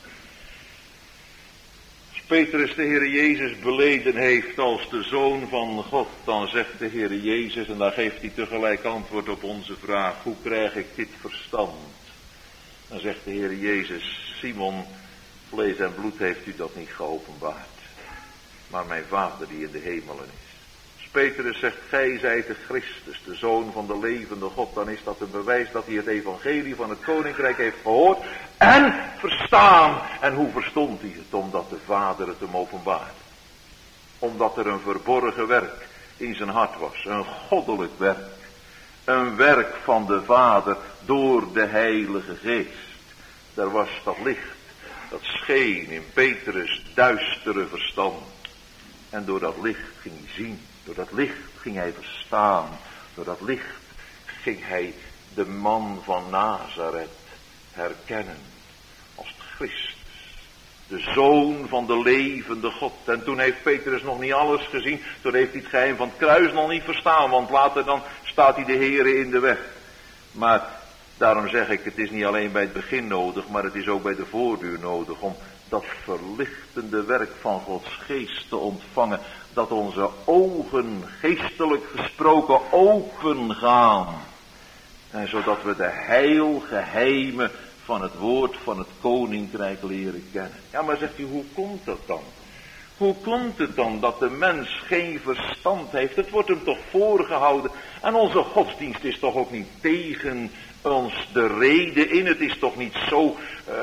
Als Petrus de Heer Jezus beleden heeft als de Zoon van God, dan zegt de Heer Jezus, en dan geeft hij tegelijk antwoord op onze vraag, hoe krijg ik dit verstand? Dan zegt de Heer Jezus, Simon, vlees en bloed heeft u dat niet geopenbaard, maar mijn Vader die in de hemelen is. Als Petrus zegt, gij zijt de Christus, de Zoon van de levende God, dan is dat een bewijs dat hij het evangelie van het koninkrijk heeft gehoord en verstaan. En hoe verstond hij het? Omdat de Vader het hem openbaarde. Omdat er een verborgen werk in zijn hart was, een goddelijk werk. Een werk van de Vader door de Heilige Geest. Daar was dat licht, dat scheen in Petrus' duistere verstand. En door dat licht ging hij zien, door dat licht ging hij verstaan, door dat licht ging hij de man van Nazareth herkennen als Christus, de Zoon van de levende God. En toen heeft Petrus nog niet alles gezien, toen heeft hij het geheim van het kruis nog niet verstaan, want later dan staat hij de Heere in de weg. Maar daarom zeg ik, het is niet alleen bij het begin nodig, maar het is ook bij de voortduur nodig om dat verlichtende werk van Gods geest te ontvangen, dat onze ogen geestelijk gesproken open gaan. En zodat we de heilgeheimen van het woord van het koninkrijk leren kennen. Ja, maar zegt u, hoe komt dat dan? Hoe komt het dan dat de mens geen verstand heeft? Het wordt hem toch voorgehouden. En onze godsdienst is toch ook niet tegen ons de reden in. Het is toch niet zo, uh,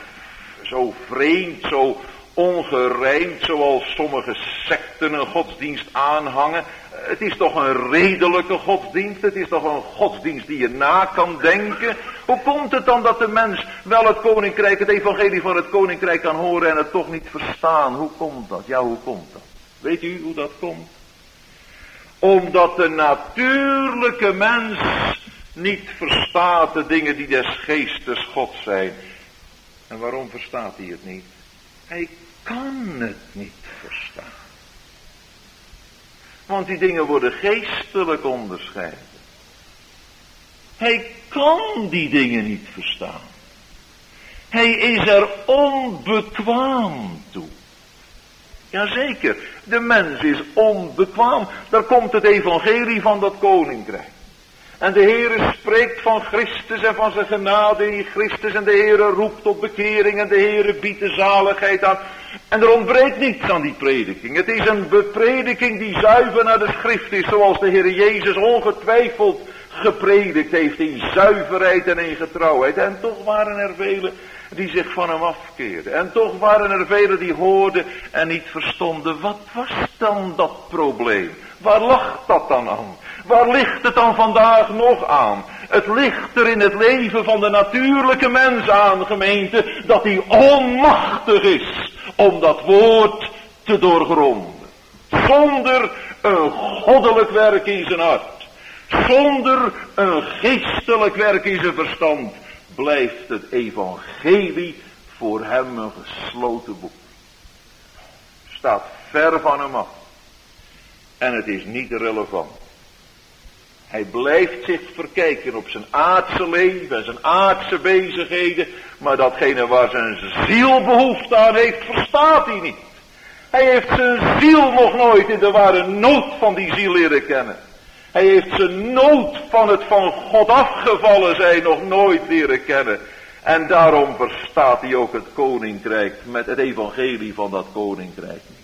zo vreemd, zo ongerijmd zoals sommige secten een godsdienst aanhangen. Het is toch een redelijke godsdienst. Het is toch een godsdienst die je na kan denken. Hoe komt het dan dat de mens wel het koninkrijk, het evangelie van het koninkrijk kan horen en het toch niet verstaan? Hoe komt dat? Ja, hoe komt dat? Weet u hoe dat komt? Omdat de natuurlijke mens niet verstaat de dingen die des geestes God zijn. En waarom verstaat hij het niet? Hij kan het niet verstaan. Want die dingen worden geestelijk onderscheiden. Hij kan die dingen niet verstaan. Hij is er onbekwaam toe. Jazeker, de mens is onbekwaam. Daar komt het evangelie van dat koninkrijk. En de Heere spreekt van Christus en van zijn genade in Christus. En de Heere roept tot bekering en de Heere biedt de zaligheid aan. En er ontbreekt niets aan die prediking. Het is een beprediking die zuiver naar de schrift is. Zoals de Heere Jezus ongetwijfeld gepredikt heeft in zuiverheid en in getrouwheid. En toch waren er velen die zich van hem afkeerden. En toch waren er velen die hoorden en niet verstonden. Wat was dan dat probleem? Waar lag dat dan aan? Waar ligt het dan vandaag nog aan? Het ligt er in het leven van de natuurlijke mens aan, gemeente, dat hij onmachtig is om dat woord te doorgronden. Zonder een goddelijk werk in zijn hart, zonder een geestelijk werk in zijn verstand, blijft het evangelie voor hem een gesloten boek. Staat ver van hem af. En het is niet relevant. Hij blijft zich verkijken op zijn aardse leven en zijn aardse bezigheden. Maar datgene waar zijn ziel behoefte aan heeft, verstaat hij niet. Hij heeft zijn ziel nog nooit in de ware nood van die ziel leren kennen. Hij heeft zijn nood van het van God afgevallen zijn nog nooit leren kennen. En daarom verstaat hij ook het koninkrijk met het evangelie van dat koninkrijk niet.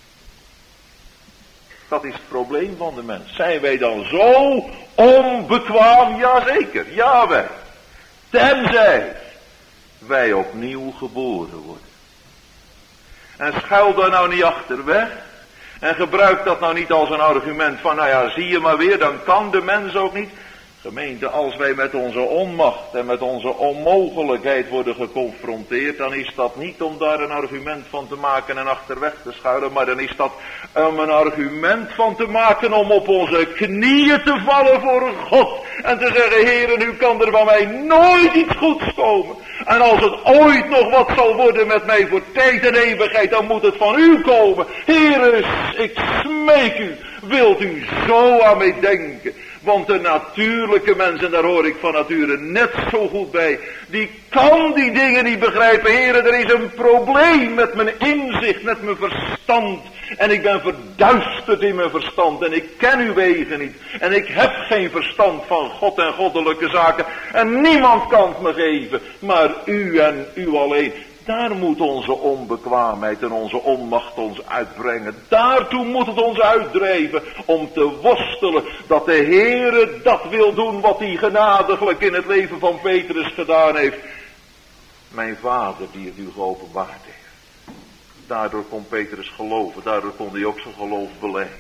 Dat is het probleem van de mens. Zijn wij dan zo onbekwaam? Jazeker, ja wij. Tenzij wij opnieuw geboren worden. En schuil daar nou niet achter weg. En gebruik dat nou niet als een argument van, nou ja, zie je maar weer, dan kan de mens ook niet. Gemeente, als wij met onze onmacht en met onze onmogelijkheid worden geconfronteerd, dan is dat niet om daar een argument van te maken en achterweg te schuilen, maar dan is dat om een argument van te maken om op onze knieën te vallen voor God. En te zeggen, Heere, nu kan er van mij nooit iets goeds komen. En als het ooit nog wat zal worden met mij voor tijd en eeuwigheid, dan moet het van u komen. Heere, ik smeek u, wilt u zo aan mij denken? Want de natuurlijke mens, en daar hoor ik van nature net zo goed bij, die kan die dingen niet begrijpen. Heren, er is een probleem met mijn inzicht, met mijn verstand. En ik ben verduisterd in mijn verstand en ik ken uw wegen niet. En ik heb geen verstand van God en goddelijke zaken. En niemand kan het me geven, maar u en u alleen. Daar moet onze onbekwaamheid en onze onmacht ons uitbrengen. Daartoe moet het ons uitdrijven om te worstelen dat de Heere dat wil doen wat hij genadiglijk in het leven van Petrus gedaan heeft. Mijn vader die het u geopenbaard heeft. Daardoor kon Petrus geloven, daardoor kon hij ook zijn geloof beleiden.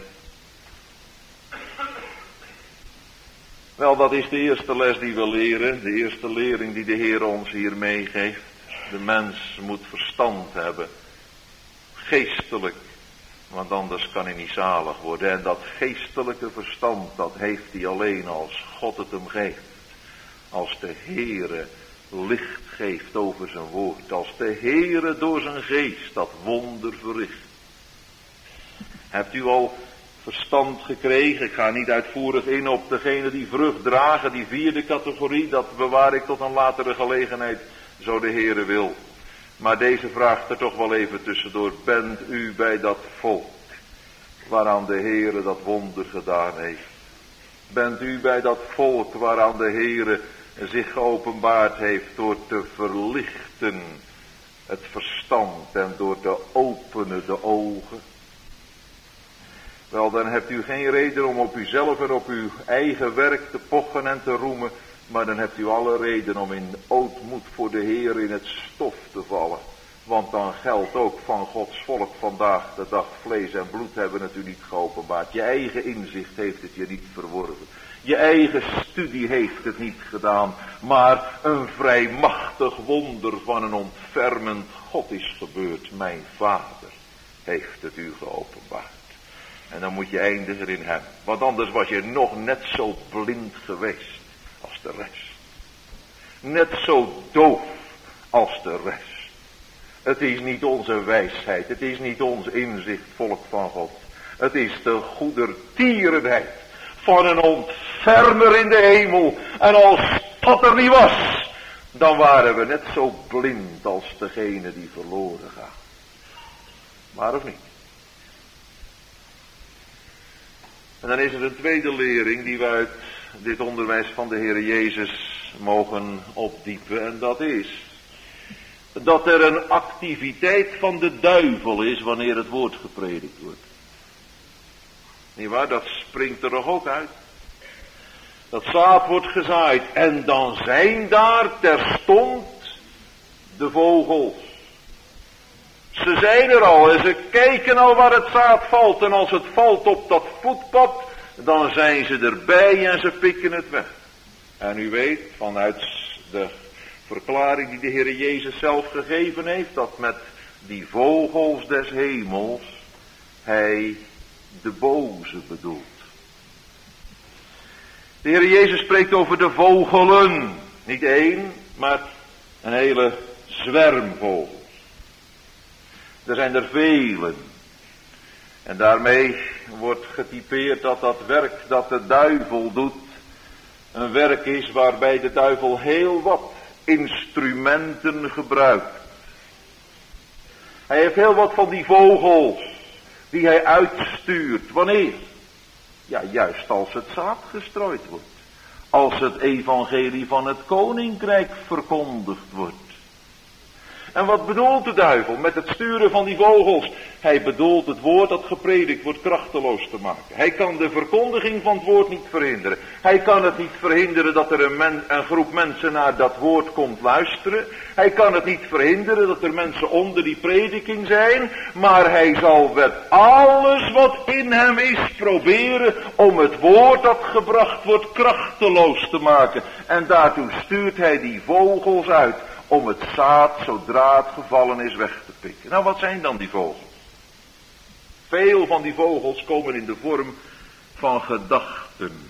Wel, dat is de eerste les die we leren, de eerste lering die de Heer ons hier meegeeft. De mens moet verstand hebben, geestelijk, want anders kan hij niet zalig worden. En dat geestelijke verstand, dat heeft hij alleen als God het hem geeft. Als de Heere licht geeft over zijn woord, als de Heere door zijn geest dat wonder verricht. Hebt u al verstand gekregen? Ik ga niet uitvoerig in op degene die vrucht dragen, die vierde categorie, dat bewaar ik tot een latere gelegenheid. Zo de Heere wil. Maar deze vraagt er toch wel even tussendoor. Bent u bij dat volk waaraan de Heere dat wonder gedaan heeft? Bent u bij dat volk waaraan de Heere zich geopenbaard heeft door te verlichten het verstand en door te openen de ogen? Wel, dan hebt u geen reden om op uzelf en op uw eigen werk te pochen en te roemen. Maar dan hebt u alle reden om in ootmoed voor de Heer in het stof te vallen. Want dan geldt ook van Gods volk vandaag de dag, vlees en bloed hebben het u niet geopenbaard. Je eigen inzicht heeft het je niet verworven. Je eigen studie heeft het niet gedaan. Maar een vrij machtig wonder van een ontfermend God is gebeurd. Mijn Vader heeft het u geopenbaard. En dan moet je eindigen in hem. Want anders was je nog net zo blind geweest als de rest. Net zo doof als de rest. Het is niet onze wijsheid, het is niet ons inzicht, volk van God. Het is de goedertierenheid van een ontfermer in de hemel. En als dat er niet was, dan waren we net zo blind als degene die verloren gaat. Maar of niet? En dan is er een tweede lering die we uit dit onderwijs van de Heer Jezus mogen opdiepen. En dat is dat er een activiteit van de duivel is wanneer het woord gepredikt wordt. Niet waar? Dat springt er toch ook uit. Dat zaad wordt gezaaid en dan zijn daar terstond de vogels. Ze zijn er al en ze kijken al waar het zaad valt. En als het valt op dat voetpad, dan zijn ze erbij en ze pikken het weg. En u weet vanuit de verklaring die de Heer Jezus zelf gegeven heeft, dat met die vogels des hemels hij de boze bedoelt. De Heer Jezus spreekt over de vogelen. Niet één, maar een hele zwerm vogels. Er zijn er velen. En daarmee wordt getypeerd dat dat werk dat de duivel doet, een werk is waarbij de duivel heel wat instrumenten gebruikt. Hij heeft heel wat van die vogels die hij uitstuurt. Wanneer? Ja, juist als het zaad gestrooid wordt. Als het evangelie van het koninkrijk verkondigd wordt. En wat bedoelt de duivel met het sturen van die vogels? Hij bedoelt het woord dat gepredikt wordt krachteloos te maken. Hij kan de verkondiging van het woord niet verhinderen. Hij kan het niet verhinderen dat er een, men, een groep mensen naar dat woord komt luisteren. Hij kan het niet verhinderen dat er mensen onder die prediking zijn. Maar hij zal met alles wat in hem is proberen om het woord dat gebracht wordt krachteloos te maken. En daartoe stuurt hij die vogels uit. Om het zaad, zodra het gevallen is, weg te pikken. Nou, wat zijn dan die vogels? Veel van die vogels komen in de vorm van gedachten.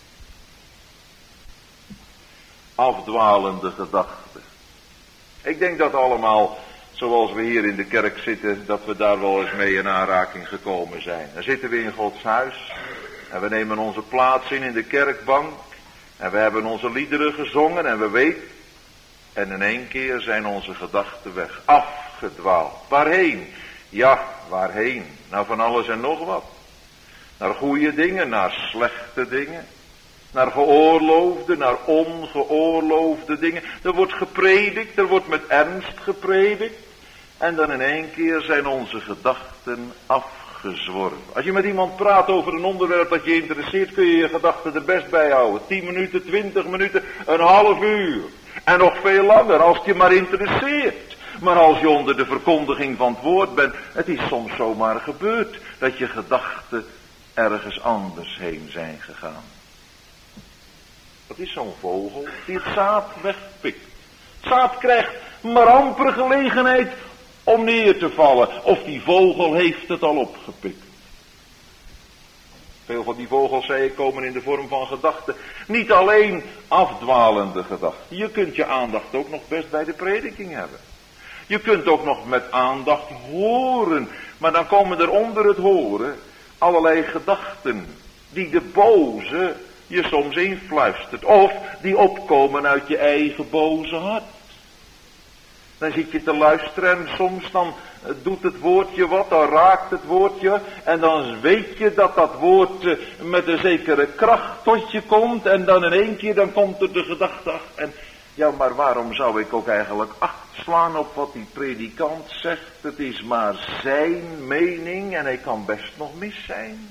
Afdwalende gedachten. Ik denk dat allemaal, zoals we hier in de kerk zitten, dat we daar wel eens mee in aanraking gekomen zijn. Dan zitten we in Gods huis. En we nemen onze plaats in in de kerkbank. En we hebben onze liederen gezongen en we weten. En in één keer zijn onze gedachten weg. Afgedwaald. Waarheen? Ja, waarheen? Nou, van alles en nog wat. Naar goede dingen, naar slechte dingen. Naar geoorloofde, naar ongeoorloofde dingen. Er wordt gepredikt, er wordt met ernst gepredikt. En dan in één keer zijn onze gedachten afgezworven. Als je met iemand praat over een onderwerp dat je interesseert, kun je je gedachten er best bij houden. Tien minuten, twintig minuten, een half uur. En nog veel langer, als het je maar interesseert. Maar als je onder de verkondiging van het woord bent, het is soms zomaar gebeurd dat je gedachten ergens anders heen zijn gegaan. Dat is zo'n vogel die het zaad wegpikt. Het zaad krijgt maar amper gelegenheid om neer te vallen. Of die vogel heeft het al opgepikt. Veel van die vogels, zei ik, komen in de vorm van gedachten. Niet alleen afdwalende gedachten. Je kunt je aandacht ook nog best bij de prediking hebben. Je kunt ook nog met aandacht horen. Maar dan komen er onder het horen allerlei gedachten die de boze je soms influistert. Of die opkomen uit je eigen boze hart. Dan zit je te luisteren en soms dan doet het woordje wat, dan raakt het woordje. En dan weet je dat dat woord met een zekere kracht tot je komt. En dan in één keer dan komt er de gedachte achter. En ja, maar waarom zou ik ook eigenlijk acht slaan op wat die predikant zegt? Het is maar zijn mening en hij kan best nog mis zijn.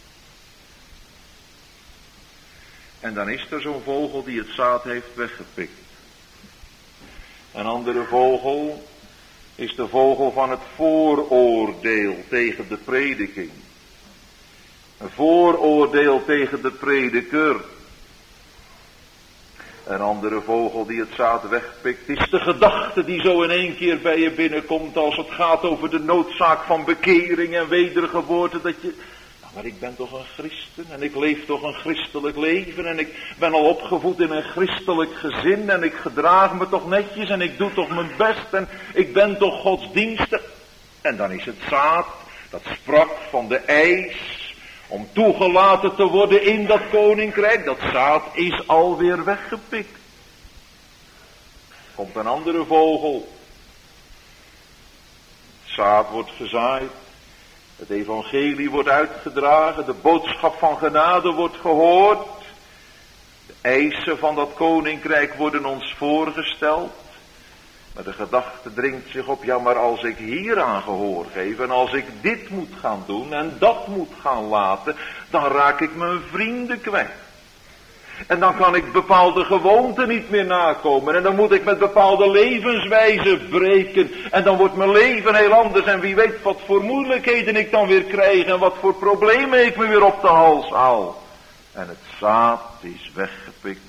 En dan is er zo'n vogel die het zaad heeft weggepikt. Een andere vogel is de vogel van het vooroordeel tegen de prediking. Een vooroordeel tegen de prediker. Een andere vogel die het zaad wegpikt is de gedachte die zo in één keer bij je binnenkomt als het gaat over de noodzaak van bekering en wedergeboorte. Dat je, nou, maar ik ben toch een christen en ik leef toch een christelijk leven en ik ben al opgevoed in een christelijk gezin en ik gedraag me toch netjes en ik doe toch mijn best en ik ben toch godsdienstig. En dan is het zaad dat sprak van de eis om toegelaten te worden in dat koninkrijk. Dat zaad is alweer weggepikt. Komt een andere vogel. Het zaad wordt gezaaid. Het evangelie wordt uitgedragen. De boodschap van genade wordt gehoord. De eisen van dat koninkrijk worden ons voorgesteld. Maar de gedachte dringt zich op, ja, maar als ik hieraan gehoor geef en als ik dit moet gaan doen en dat moet gaan laten, dan raak ik mijn vrienden kwijt. En dan kan ik bepaalde gewoonten niet meer nakomen en dan moet ik met bepaalde levenswijzen breken en dan wordt mijn leven heel anders en wie weet wat voor moeilijkheden ik dan weer krijg en wat voor problemen ik me weer op de hals haal. En het zaad is weggepikt.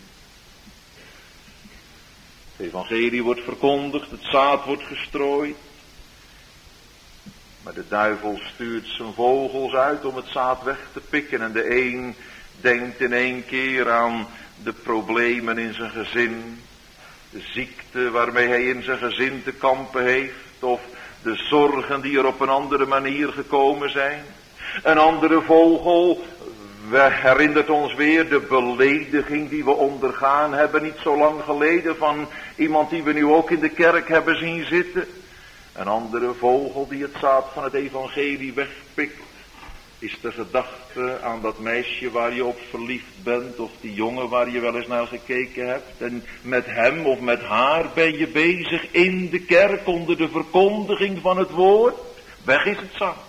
Het evangelie wordt verkondigd, het zaad wordt gestrooid. Maar de duivel stuurt zijn vogels uit om het zaad weg te pikken. En de een denkt in één keer aan de problemen in zijn gezin. De ziekte waarmee hij in zijn gezin te kampen heeft. Of de zorgen die er op een andere manier gekomen zijn. Een andere vogel herinnert ons weer de belediging die we ondergaan hebben niet zo lang geleden van iemand die we nu ook in de kerk hebben zien zitten. Een andere vogel die het zaad van het evangelie wegpikt, is de gedachte aan dat meisje waar je op verliefd bent, of die jongen waar je wel eens naar gekeken hebt. En met hem of met haar ben je bezig in de kerk onder de verkondiging van het woord. Weg is het zaad.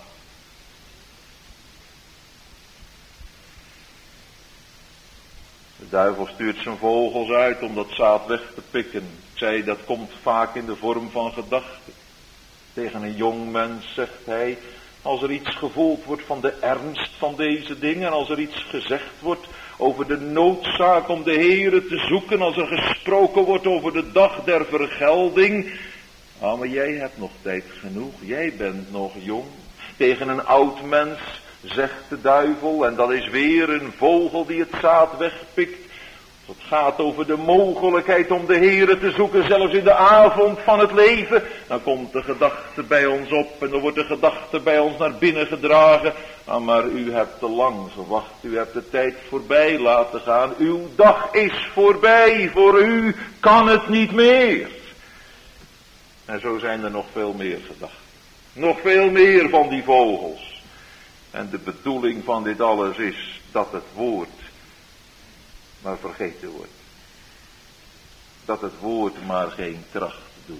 De duivel stuurt zijn vogels uit om dat zaad weg te pikken. Ik zei, dat komt vaak in de vorm van gedachten. Tegen een jong mens zegt hij, als er iets gevoeld wordt van de ernst van deze dingen, en als er iets gezegd wordt over de noodzaak om de Heere te zoeken, als er gesproken wordt over de dag der vergelding, ah, maar jij hebt nog tijd genoeg, jij bent nog jong. Tegen een oud mens zegt de duivel, en dat is weer een vogel die het zaad wegpikt. Het gaat over de mogelijkheid om de Heere te zoeken, zelfs in de avond van het leven. Dan komt de gedachte bij ons op en dan wordt de gedachte bij ons naar binnen gedragen. Ah, maar u hebt te lang gewacht, u hebt de tijd voorbij laten gaan. Uw dag is voorbij, voor u kan het niet meer. En zo zijn er nog veel meer gedachten. Nog veel meer van die vogels. En de bedoeling van dit alles is dat het woord maar vergeten wordt. Dat het woord maar geen kracht doet.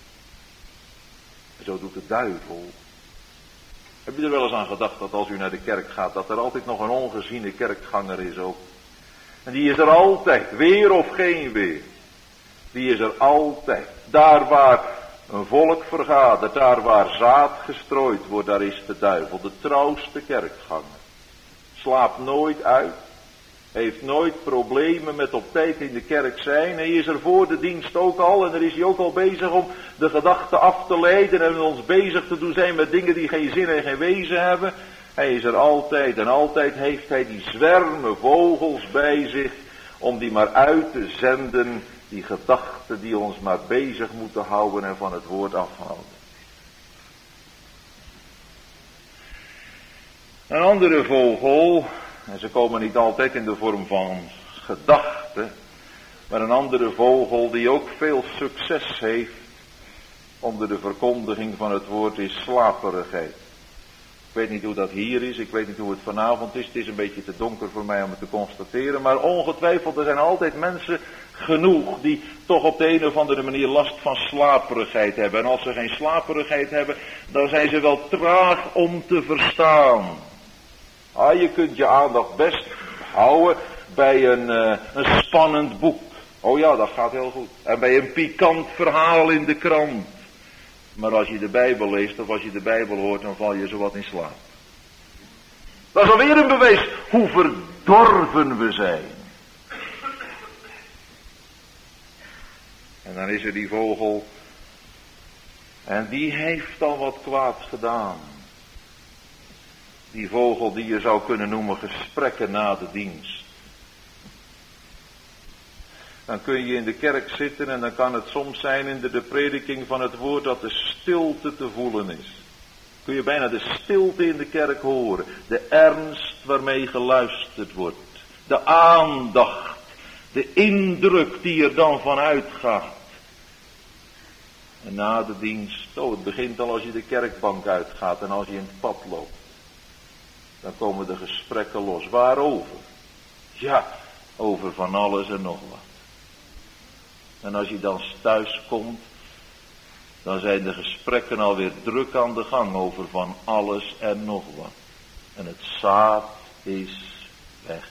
En zo doet de duivel. Heb je er wel eens aan gedacht dat als u naar de kerk gaat, dat er altijd nog een ongeziene kerkganger is ook? En die is er altijd, weer of geen weer. Die is er altijd. Daar waar een volk vergadert, daar waar zaad gestrooid wordt, daar is de duivel, de trouwste kerkganger. Slaapt nooit uit. Heeft nooit problemen met op tijd in de kerk zijn. Hij is er voor de dienst ook al. En daar is hij ook al bezig om de gedachten af te leiden. En ons bezig te doen zijn met dingen die geen zin en geen wezen hebben. Hij is er altijd. En altijd heeft hij die zwermen vogels bij zich. Om die maar uit te zenden. Die gedachten die ons maar bezig moeten houden en van het woord afhouden. Een andere vogel. En ze komen niet altijd in de vorm van gedachten. Maar een andere vogel die ook veel succes heeft onder de verkondiging van het woord is slaperigheid. Ik weet niet hoe dat hier is, ik weet niet hoe het vanavond is. Het is een beetje te donker voor mij om het te constateren. Maar ongetwijfeld, er zijn altijd mensen genoeg die toch op de een of andere manier last van slaperigheid hebben. En als ze geen slaperigheid hebben, dan zijn ze wel traag om te verstaan. Ah, je kunt je aandacht best houden bij een, uh, een spannend boek. Oh ja, dat gaat heel goed. En bij een pikant verhaal in de krant. Maar als je de Bijbel leest of als je de Bijbel hoort, dan val je zowat in slaap. Dat is alweer een bewijs hoe verdorven we zijn. En dan is er die vogel. En die heeft al wat kwaad gedaan. Die vogel die je zou kunnen noemen gesprekken na de dienst. Dan kun je in de kerk zitten en dan kan het soms zijn in de, de prediking van het woord dat de stilte te voelen is. Kun je bijna de stilte in de kerk horen. De ernst waarmee geluisterd wordt. De aandacht. De indruk die er dan van uitgaat. En na de dienst, oh het begint al als je de kerkbank uitgaat en als je in het pad loopt. Dan komen de gesprekken los. Waarover? Ja, over van alles en nog wat. En als je dan thuis komt, dan zijn de gesprekken alweer druk aan de gang over van alles en nog wat. En het zaad is weg.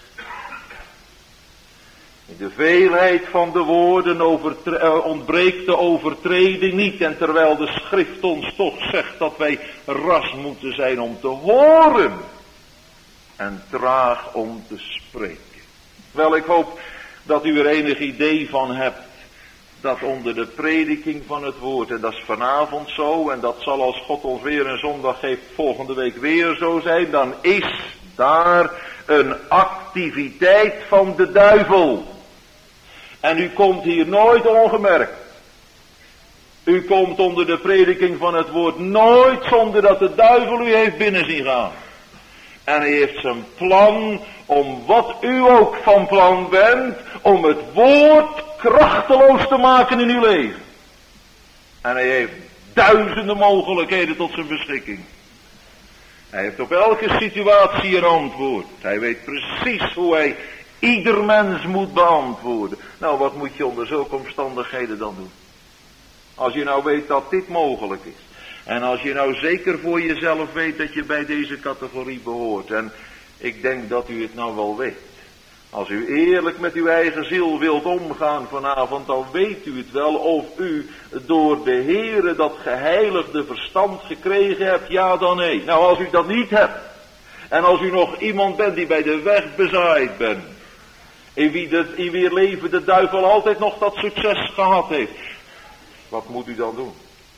In de veelheid van de woorden overtre- uh, ontbreekt de overtreding niet. En terwijl de schrift ons toch zegt dat wij ras moeten zijn om te horen. En traag om te spreken. Wel, ik hoop dat u er enig idee van hebt dat onder de prediking van het woord, en dat is vanavond zo, en dat zal als God ons weer een zondag geeft volgende week weer zo zijn, dan is daar een activiteit van de duivel. En u komt hier nooit ongemerkt. U komt onder de prediking van het woord nooit zonder dat de duivel u heeft binnen zien gaan. En hij heeft zijn plan om wat u ook van plan bent, om het woord krachteloos te maken in uw leven. En hij heeft duizenden mogelijkheden tot zijn beschikking. Hij heeft op elke situatie een antwoord. Hij weet precies hoe hij ieder mens moet beantwoorden. Nou, wat moet je onder zulke omstandigheden dan doen? Als je nou weet dat dit mogelijk is. En als je nou zeker voor jezelf weet dat je bij deze categorie behoort. En ik denk dat u het nou wel weet. Als u eerlijk met uw eigen ziel wilt omgaan vanavond, dan weet u het wel of u door de Heere dat geheiligde verstand gekregen hebt, ja dan nee. Nou, als u dat niet hebt, en als u nog iemand bent die bij de weg bezaaid bent, in wie, de, in wie leven de duivel altijd nog dat succes gehad heeft, wat moet u dan doen?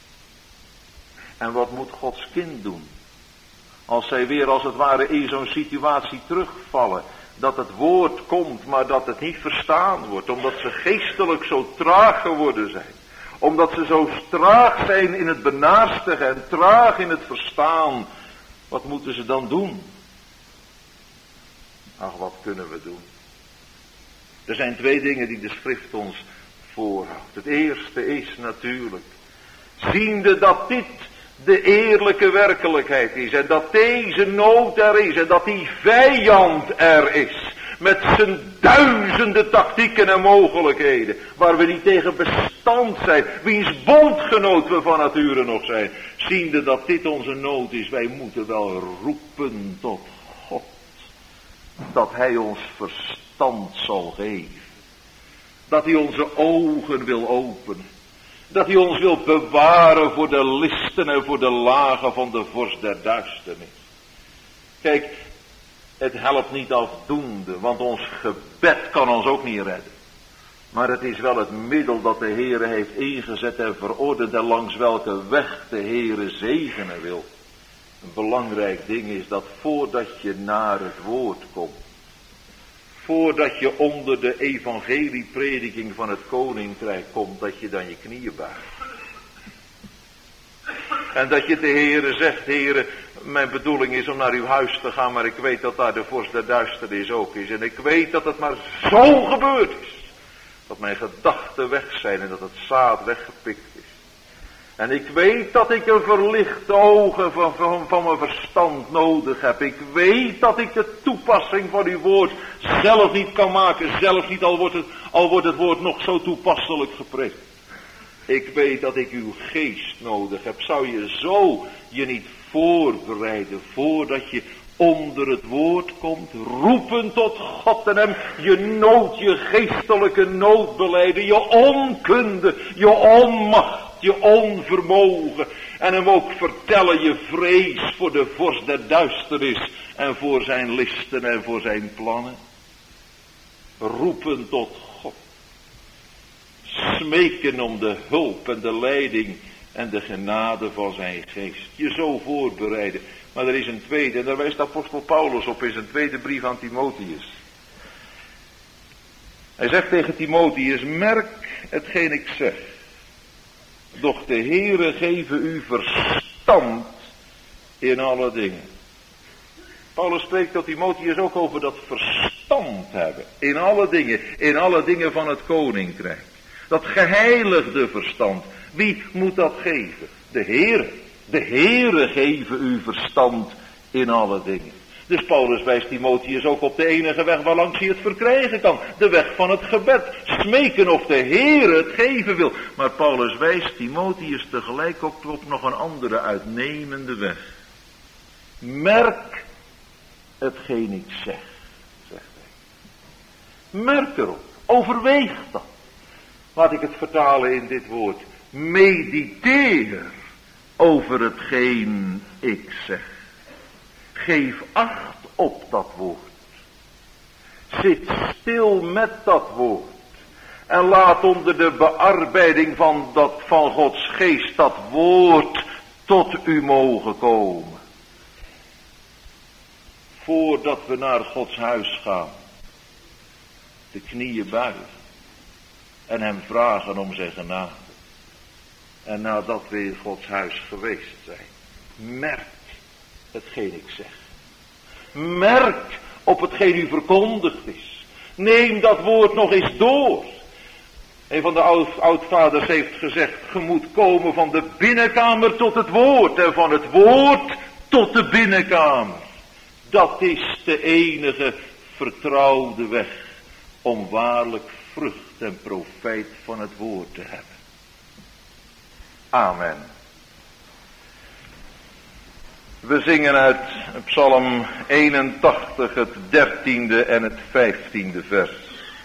En wat moet Gods kind doen? Als zij weer als het ware in zo'n situatie terugvallen, dat het woord komt, maar dat het niet verstaan wordt, omdat ze geestelijk zo traag geworden zijn. Omdat ze zo traag zijn in het benaastigen en traag in het verstaan. Wat moeten ze dan doen? Ach, wat kunnen we doen? Er zijn twee dingen die de schrift ons voorhoudt. Het eerste is natuurlijk, ziende dat dit de eerlijke werkelijkheid is, en dat deze nood er is, en dat die vijand er is, met zijn duizenden tactieken en mogelijkheden, waar we niet tegen bestand zijn, wiens bondgenoot we van nature nog zijn, ziende dat dit onze nood is, wij moeten wel roepen tot God, dat hij ons verstand zal geven, dat hij onze ogen wil openen, dat hij ons wil bewaren voor de listen en voor de lagen van de vorst der duisternis. Kijk, het helpt niet afdoende, want ons gebed kan ons ook niet redden. Maar het is wel het middel dat de Heere heeft ingezet en verordend en langs welke weg de Heere zegenen wil. Een belangrijk ding is dat voordat je naar het woord komt, voordat je onder de evangelieprediking van het koninkrijk komt, dat je dan je knieën buigt. En dat je de Heere zegt, Heere, mijn bedoeling is om naar uw huis te gaan, maar ik weet dat daar de vorst der duisternis ook is. En ik weet dat het maar zo gebeurd is. Dat mijn gedachten weg zijn en dat het zaad weggepikt is. En ik weet dat ik een verlichte ogen van, van, van mijn verstand nodig heb. Ik weet dat ik de toepassing van uw woord zelf niet kan maken. Zelf niet, al wordt het, al wordt het woord nog zo toepasselijk gepreekt. Ik weet dat ik uw geest nodig heb. Zou je zo je niet voorbereiden voordat je onder het woord komt, roepen tot God en hem je nood, je geestelijke nood belijden, je onkunde, je onmacht, je onvermogen en hem ook vertellen je vrees voor de vorst der duisternis en voor zijn listen en voor zijn plannen. Roepen tot God, smeken om de hulp en de leiding en de genade van zijn geest. Je zo voorbereiden. Maar er is een tweede, en daar wijst apostel Paulus op in zijn tweede brief aan Timotheus. Hij zegt tegen Timotheus, merk hetgeen ik zeg. Doch de Heere geven u verstand in alle dingen. Paulus spreekt tot Timotheus ook over dat verstand hebben. In alle dingen, in alle dingen van het koninkrijk. Dat geheiligde verstand. Wie moet dat geven? De Heere. De Heere geven u verstand in alle dingen. Dus Paulus wijst Timotheus ook op de enige weg waarlangs hij het verkrijgen kan. De weg van het gebed. Smeken of de Heere het geven wil. Maar Paulus wijst Timotheus tegelijk ook op nog een andere uitnemende weg. Merk hetgeen ik zeg, zegt hij. Merk erop. Overweeg dat. Laat ik het vertalen in dit woord. Mediteer over hetgeen ik zeg. Geef acht op dat woord. Zit stil met dat woord. En laat onder de bearbeiding van, dat, van Gods geest dat woord tot u mogen komen. Voordat we naar Gods huis gaan. De knieën buigen. En hem vragen om zijn genade. En nadat we in Gods huis geweest zijn. Merk hetgeen ik zeg. Merk op hetgeen u verkondigd is. Neem dat woord nog eens door. Een van de oud, oudvaders heeft gezegd, ge moet komen van de binnenkamer tot het woord. En van het woord tot de binnenkamer. Dat is de enige vertrouwde weg om waarlijk vrucht en profijt van het woord te hebben. Amen. We zingen uit Psalm eenentachtig het dertiende en het vijftiende vers.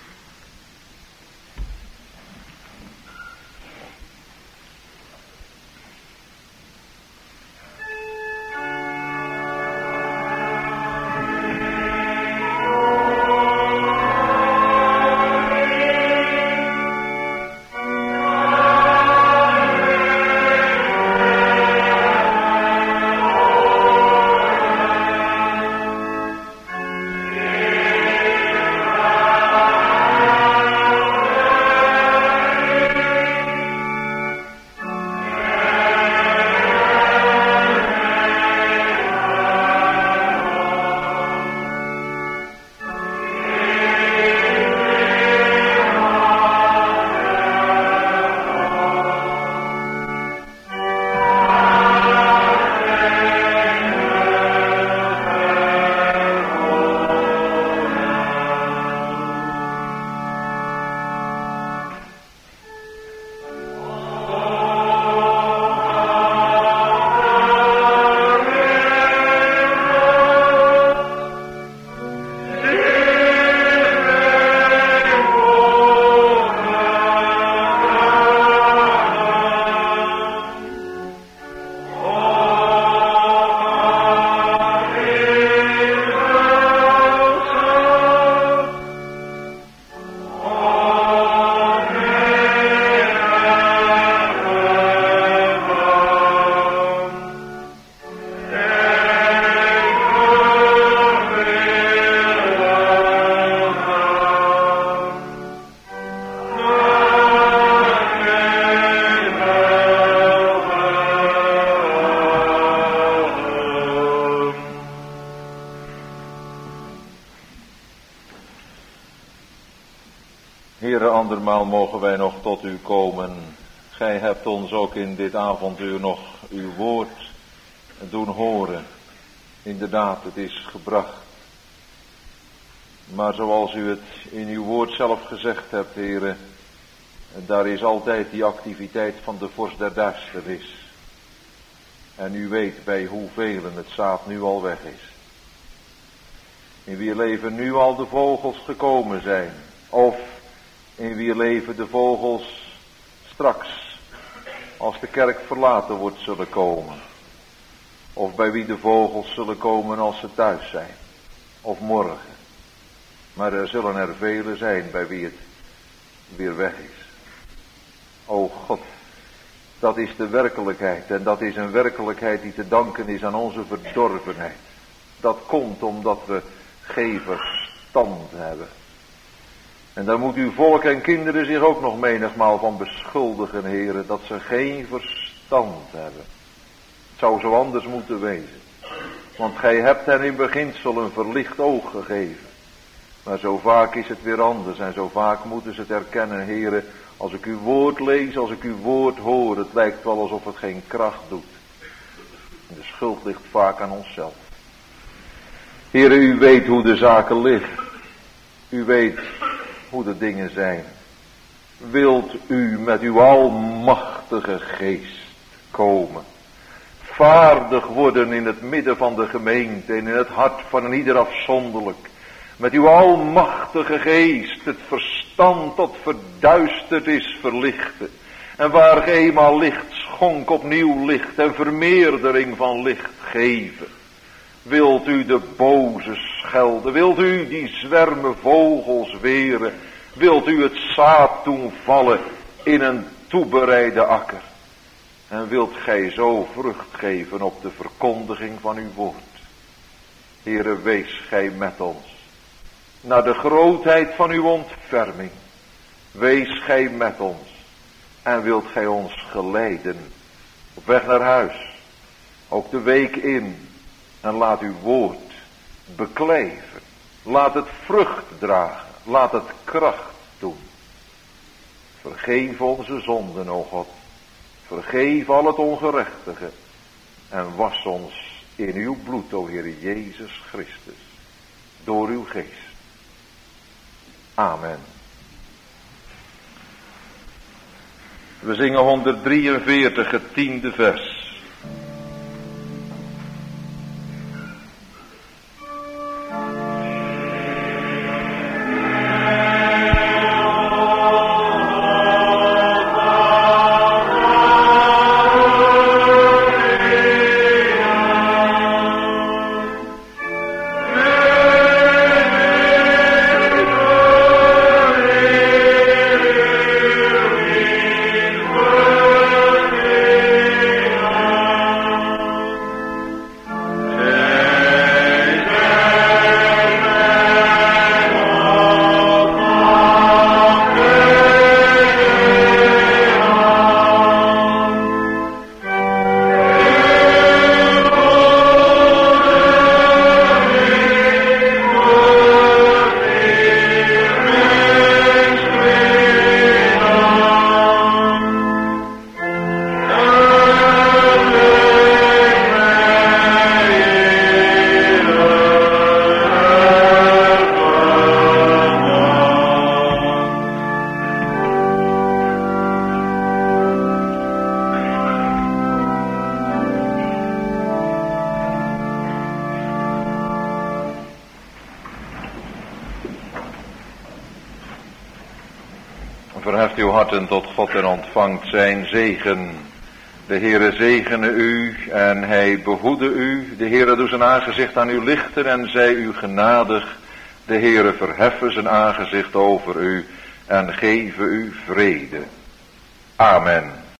Heere, andermaal mogen wij nog tot u komen. Gij hebt ons ook in dit avonduur nog uw woord doen horen. Inderdaad, het is gebracht. Maar zoals u het in uw woord zelf gezegd hebt, Heere, daar is altijd die activiteit van de vorst der duisternis. En u weet bij hoeveel het zaad nu al weg is. In wie leven nu al de vogels gekomen zijn. Of in wie leven de vogels straks, als de kerk verlaten wordt, zullen komen. Of bij wie de vogels zullen komen als ze thuis zijn. Of morgen. Maar er zullen er vele zijn bij wie het weer weg is. O God, dat is de werkelijkheid. En dat is een werkelijkheid die te danken is aan onze verdorvenheid. Dat komt omdat we geen verstand hebben. En daar moet uw volk en kinderen zich ook nog menigmaal van beschuldigen, heren, dat ze geen verstand hebben. Het zou zo anders moeten wezen. Want gij hebt hen in beginsel een verlicht oog gegeven. Maar zo vaak is het weer anders en zo vaak moeten ze het erkennen, heren. Als ik uw woord lees, als ik uw woord hoor, het lijkt wel alsof het geen kracht doet. En de schuld ligt vaak aan onszelf. Heren, u weet hoe de zaken liggen. U weet hoe de dingen zijn. Wilt u met uw almachtige geest komen. Vaardig worden in het midden van de gemeente en in het hart van een ieder afzonderlijk. Met uw almachtige geest het verstand dat verduisterd is verlichten. En waar ge eenmaal licht schonk opnieuw licht en vermeerdering van licht geven. Wilt u de boze schelden, wilt u die zwermen vogels weren Wilt u het zaad doen vallen in een toebereide akker. En wilt gij zo vrucht geven op de verkondiging van uw woord. Heere, wees gij met ons. Naar de grootheid van uw ontferming. Wees gij met ons. En wilt gij ons geleiden op weg naar huis. Ook de week in. En laat uw woord bekleven. Laat het vrucht dragen. Laat het kracht doen. Vergeef onze zonden, o God. Vergeef al het ongerechtige. En was ons in uw bloed, o Heer Jezus Christus. Door uw geest. Amen. We zingen honderddrieënveertig, het tiende vers. Verheft uw harten tot God en ontvangt zijn zegen. De Heere zegene u en hij behoede u. De Heere doet zijn aangezicht aan u lichten en zij u genadig. De Heere verheffen zijn aangezicht over u en geven u vrede. Amen.